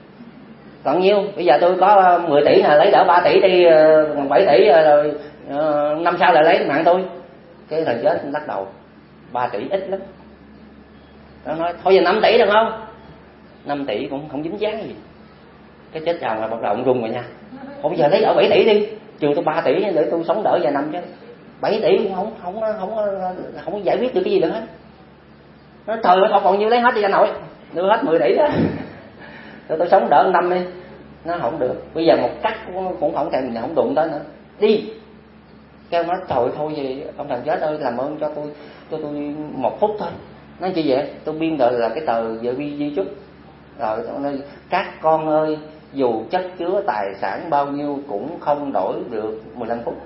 Bây giờ tôi có 10 tỷ nè, lấy đỡ 3 tỷ đi, 7 tỷ rồi năm sau lại lấy mạng tôi. Cái thần chết lắc đầu, 3 tỷ ít lắm. Nó nói thôi giờ 5 tỷ được không? 5 tỷ cũng không dính dáng gì. cái chết chồng là bắt đầu rung rồi nha. Không, giờ lấy ở 7 tỷ đi, trừ tôi 3 tỷ để tôi sống đỡ vài năm chứ 7 tỷ cũng không giải quyết được cái gì được hết. Nó trời ơi không còn nhiêu lấy hết đi anh nội, đưa hết 10 tỷ đó tôi sống đỡ 1 năm đi. Nó không được, bây giờ một cắt cũng không thèm, không đụng tới nữa, đi. Cái ông nói trời thôi gì ông thằng chết ơi, làm ơn cho tôi 1 phút thôi. Nói chi vậy? Tôi biên đợi là cái tờ vợ di chúc rồi nói, các con ơi, dù chất chứa tài sản bao nhiêu cũng không đổi được 15 phút.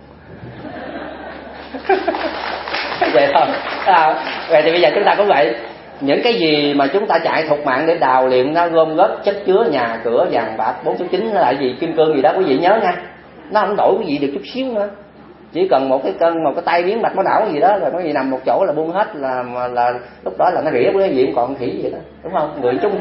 Vậy thôi. Vậy thì bây giờ chúng ta cũng vậy. Những cái gì mà chúng ta chạy thục mạng để đào luyện nó gom góp chất chứa nhà cửa vàng bạc 4 số 9 là gì, kim cương gì đó quý vị nhớ nha. Nó không đổi cái gì được chút xíu nữa. Chỉ cần một cái cân, một cái tay biến mạch máu não gì đó, rồi cái gì nằm một chỗ là buông hết, là lúc đó là nó rỉa cái gì cũng còn khỉ gì đó, đúng không? Người chung.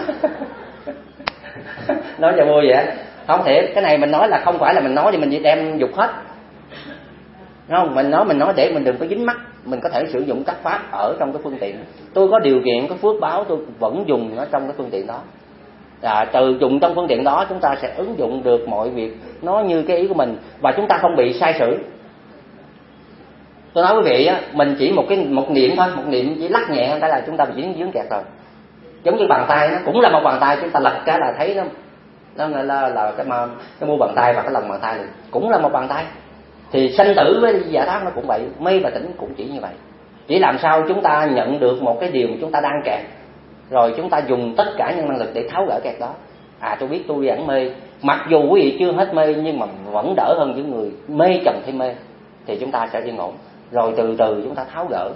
Nói cho vui vậy. Không thiệt, cái này mình nói là không phải là mình nói thì mình chỉ đem dục hết. Đúng không? Mình nói để mình đừng có dính mắc, mình có thể sử dụng các pháp ở trong cái phương tiện. Tôi có điều kiện, có phước báo, tôi vẫn dùng ở trong cái phương tiện đó. Từ dùng trong phương tiện đó chúng ta sẽ ứng dụng được mọi việc nó như cái ý của mình, và chúng ta không bị sai sử. Tôi nói quý vị á, mình chỉ một niệm thôi, một niệm chỉ lắc nhẹ cái là chúng ta bị dướng kẹt rồi. Giống như bàn tay, nó cũng là một bàn tay, chúng ta lật cái là thấy nó là cái mu bàn tay và cái lòng bàn tay này cũng là một bàn tay. Thì sanh tử với giải thoát nó cũng vậy, mê và tỉnh cũng chỉ như vậy. Chỉ làm sao chúng ta nhận được một cái điều mà chúng ta đang kẹt, rồi chúng ta dùng tất cả những năng lực để tháo gỡ kẹt đó. Tôi biết tôi vẫn mê, mặc dù quý vị chưa hết mê nhưng mà vẫn đỡ hơn những người mê chồng thêm mê, thì chúng ta sẽ yên ổn. Rồi từ từ chúng ta tháo gỡ.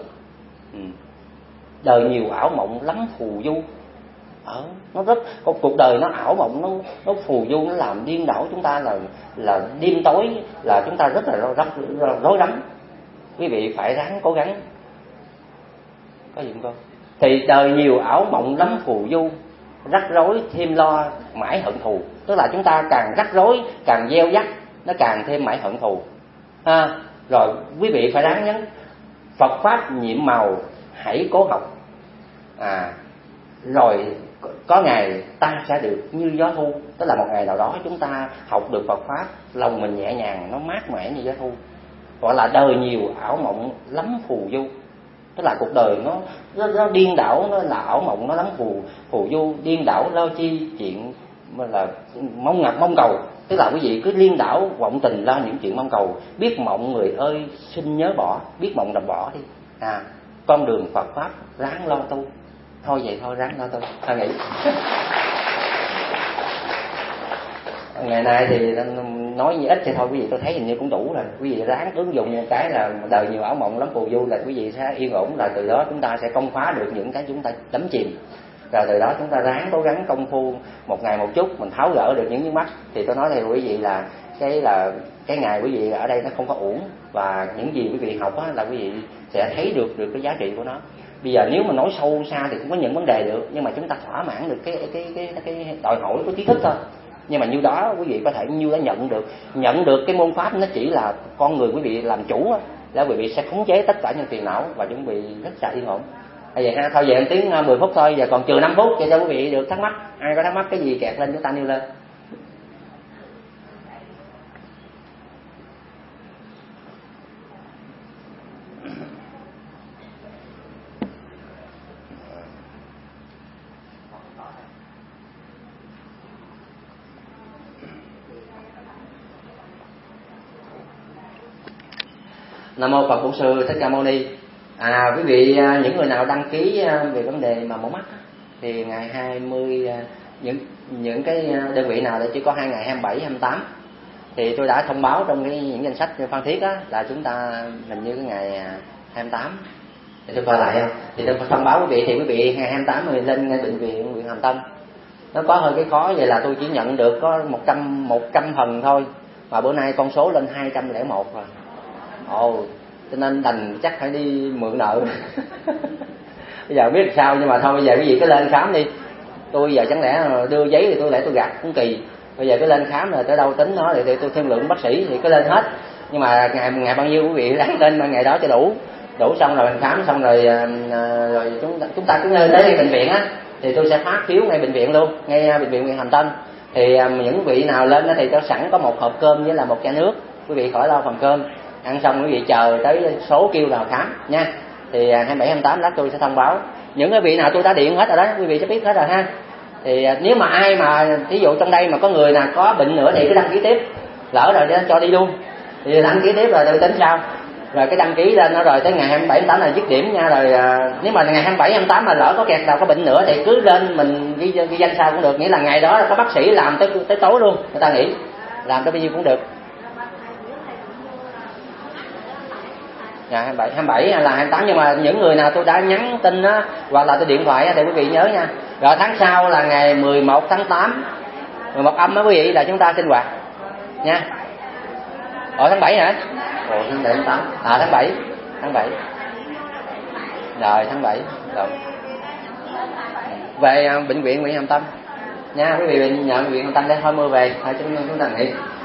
Đời nhiều ảo mộng lắm phù du. Nó rất cuộc đời nó ảo mộng, nó phù du, nó làm điên đảo chúng ta, là đêm tối, là chúng ta rất là rối rắm. Quý vị phải ráng cố gắng. Có gì không con? Thì đời nhiều ảo mộng lắm phù du, rắc rối thêm lo mãi hận thù. Tức là chúng ta càng rắc rối, càng gieo dắt, nó càng thêm mãi hận thù. Rồi quý vị phải ráng nhấn Phật pháp nhiệm màu hãy cố học. Rồi có ngày ta sẽ được như gió thu. Tức là một ngày nào đó chúng ta học được Phật pháp, lòng mình nhẹ nhàng, nó mát mẻ như gió thu. Gọi là đời nhiều ảo mộng lắm phù du. Tức là cuộc đời nó điên đảo, nó là ảo mộng, nó lắm phù du. Điên đảo lo chi chuyện là mong cầu. Tức là quý vị cứ điên đảo vọng tình lo những chuyện mong cầu. Biết mộng người ơi xin nhớ bỏ, biết mộng là bỏ đi. Con đường Phật pháp ráng lo tu. Thôi vậy thôi, ráng lo tu. Thôi nghĩ ngày nay thì nói như ít thì thôi quý vị, tôi thấy hình như cũng đủ rồi. Quý vị ráng ứng dụng một cái là đời nhiều ảo mộng lắm phù du, là quý vị sẽ yên ổn. Là từ đó chúng ta sẽ công phá được những cái chúng ta đắm chìm. Rồi từ đó chúng ta ráng cố gắng công phu một ngày một chút, mình tháo gỡ được những vướng mắc. Thì tôi nói theo quý vị là cái ngày quý vị ở đây nó không có uổng. Và những gì quý vị học á, là quý vị sẽ thấy được cái giá trị của nó. Bây giờ nếu mà nói sâu xa thì cũng có những vấn đề được, nhưng mà chúng ta thỏa mãn được cái đòi hỏi của trí thức thôi. Nhưng mà như đó quý vị có thể như đã nhận được cái môn pháp, nó chỉ là con người quý vị làm chủ á, là quý vị sẽ khống chế tất cả những phiền não và chuẩn bị rất là yên ổn. Vậy ha, thôi về tiếng 10 phút thôi, giờ còn trừ 5 phút cho quý vị được thắc mắc. Ai có thắc mắc cái gì kẹt lên chúng ta nêu lên. Nam mô Phật Bổn Sư Thích Ca Mâu Ni. Quý vị, những người nào đăng ký về vấn đề mà mổ mắt thì ngày 20 những cái đơn vị nào để chỉ có 2 ngày 27, 28 thì tôi đã thông báo trong những danh sách Phan Thiết á, là chúng ta hình như cái ngày 28. Thì tôi coi lại không? Thì tôi thông báo quý vị, thì quý vị ngày 28 thì lên ngay bệnh viện huyện Hàm Tân. Nó có hơi cái khó vậy là tôi chỉ nhận được có 100 phần thôi, mà bữa nay con số lên 201 rồi. Cho nên đành chắc phải đi mượn nợ. Bây giờ biết sao, nhưng mà thôi bây giờ cái gì cứ lên khám đi. Tôi giờ chẳng lẽ đưa giấy thì tôi gạt cũng kỳ. Bây giờ cứ lên khám rồi tới đâu tính nó thì tôi thương lượng bác sĩ thì cứ lên hết. Nhưng mà ngày bao nhiêu quý vị ráng lên ngày đó cho đủ xong rồi mình khám xong rồi chúng ta cứ lên tới bệnh viện á, thì tôi sẽ phát phiếu ngay bệnh viện luôn, ngay bệnh viện Hàm Tân. Thì những vị nào lên đó thì tôi sẵn có một hộp cơm với là một chai nước, quý vị khỏi lo phần cơm. Ăn xong quý vị chờ tới số kêu vào khám nha. Thì 27, 28 lát tôi sẽ thông báo. Những cái vị nào tôi đã điện hết rồi đó, quý vị sẽ biết hết rồi ha. Thì nếu mà ai mà ví dụ trong đây mà có người nào có bệnh nữa thì cứ đăng ký tiếp, lỡ rồi cho đi luôn thì đăng ký tiếp rồi tôi tính sao. Rồi cái đăng ký lên nó rồi tới ngày 27, 28 là dứt điểm nha. Rồi nếu mà ngày 27, 28 mà lỡ có kẹt nào có bệnh nữa thì cứ lên mình ghi danh sao cũng được, nghĩa là ngày đó là có bác sĩ làm tới tối luôn, người ta nghỉ làm tới bao nhiêu cũng được. Ngày 27 hay là 28, nhưng mà những người nào tôi đã nhắn tin á hoặc là tôi điện thoại á thì quý vị nhớ nha. Rồi tháng sau là ngày 11 tháng 8, 11 âm á quý vị, là chúng ta sinh hoạt nha. Ở tháng 7 hả? Ồ, tháng 7 tháng 8. Tháng 7. Rồi tháng 7 rồi. Về bệnh viện Nguyễn Hàm Tâm nha, quý vị nhận bệnh viện Hàm Tâm để thôi mưa về, thôi chúng ta nghỉ.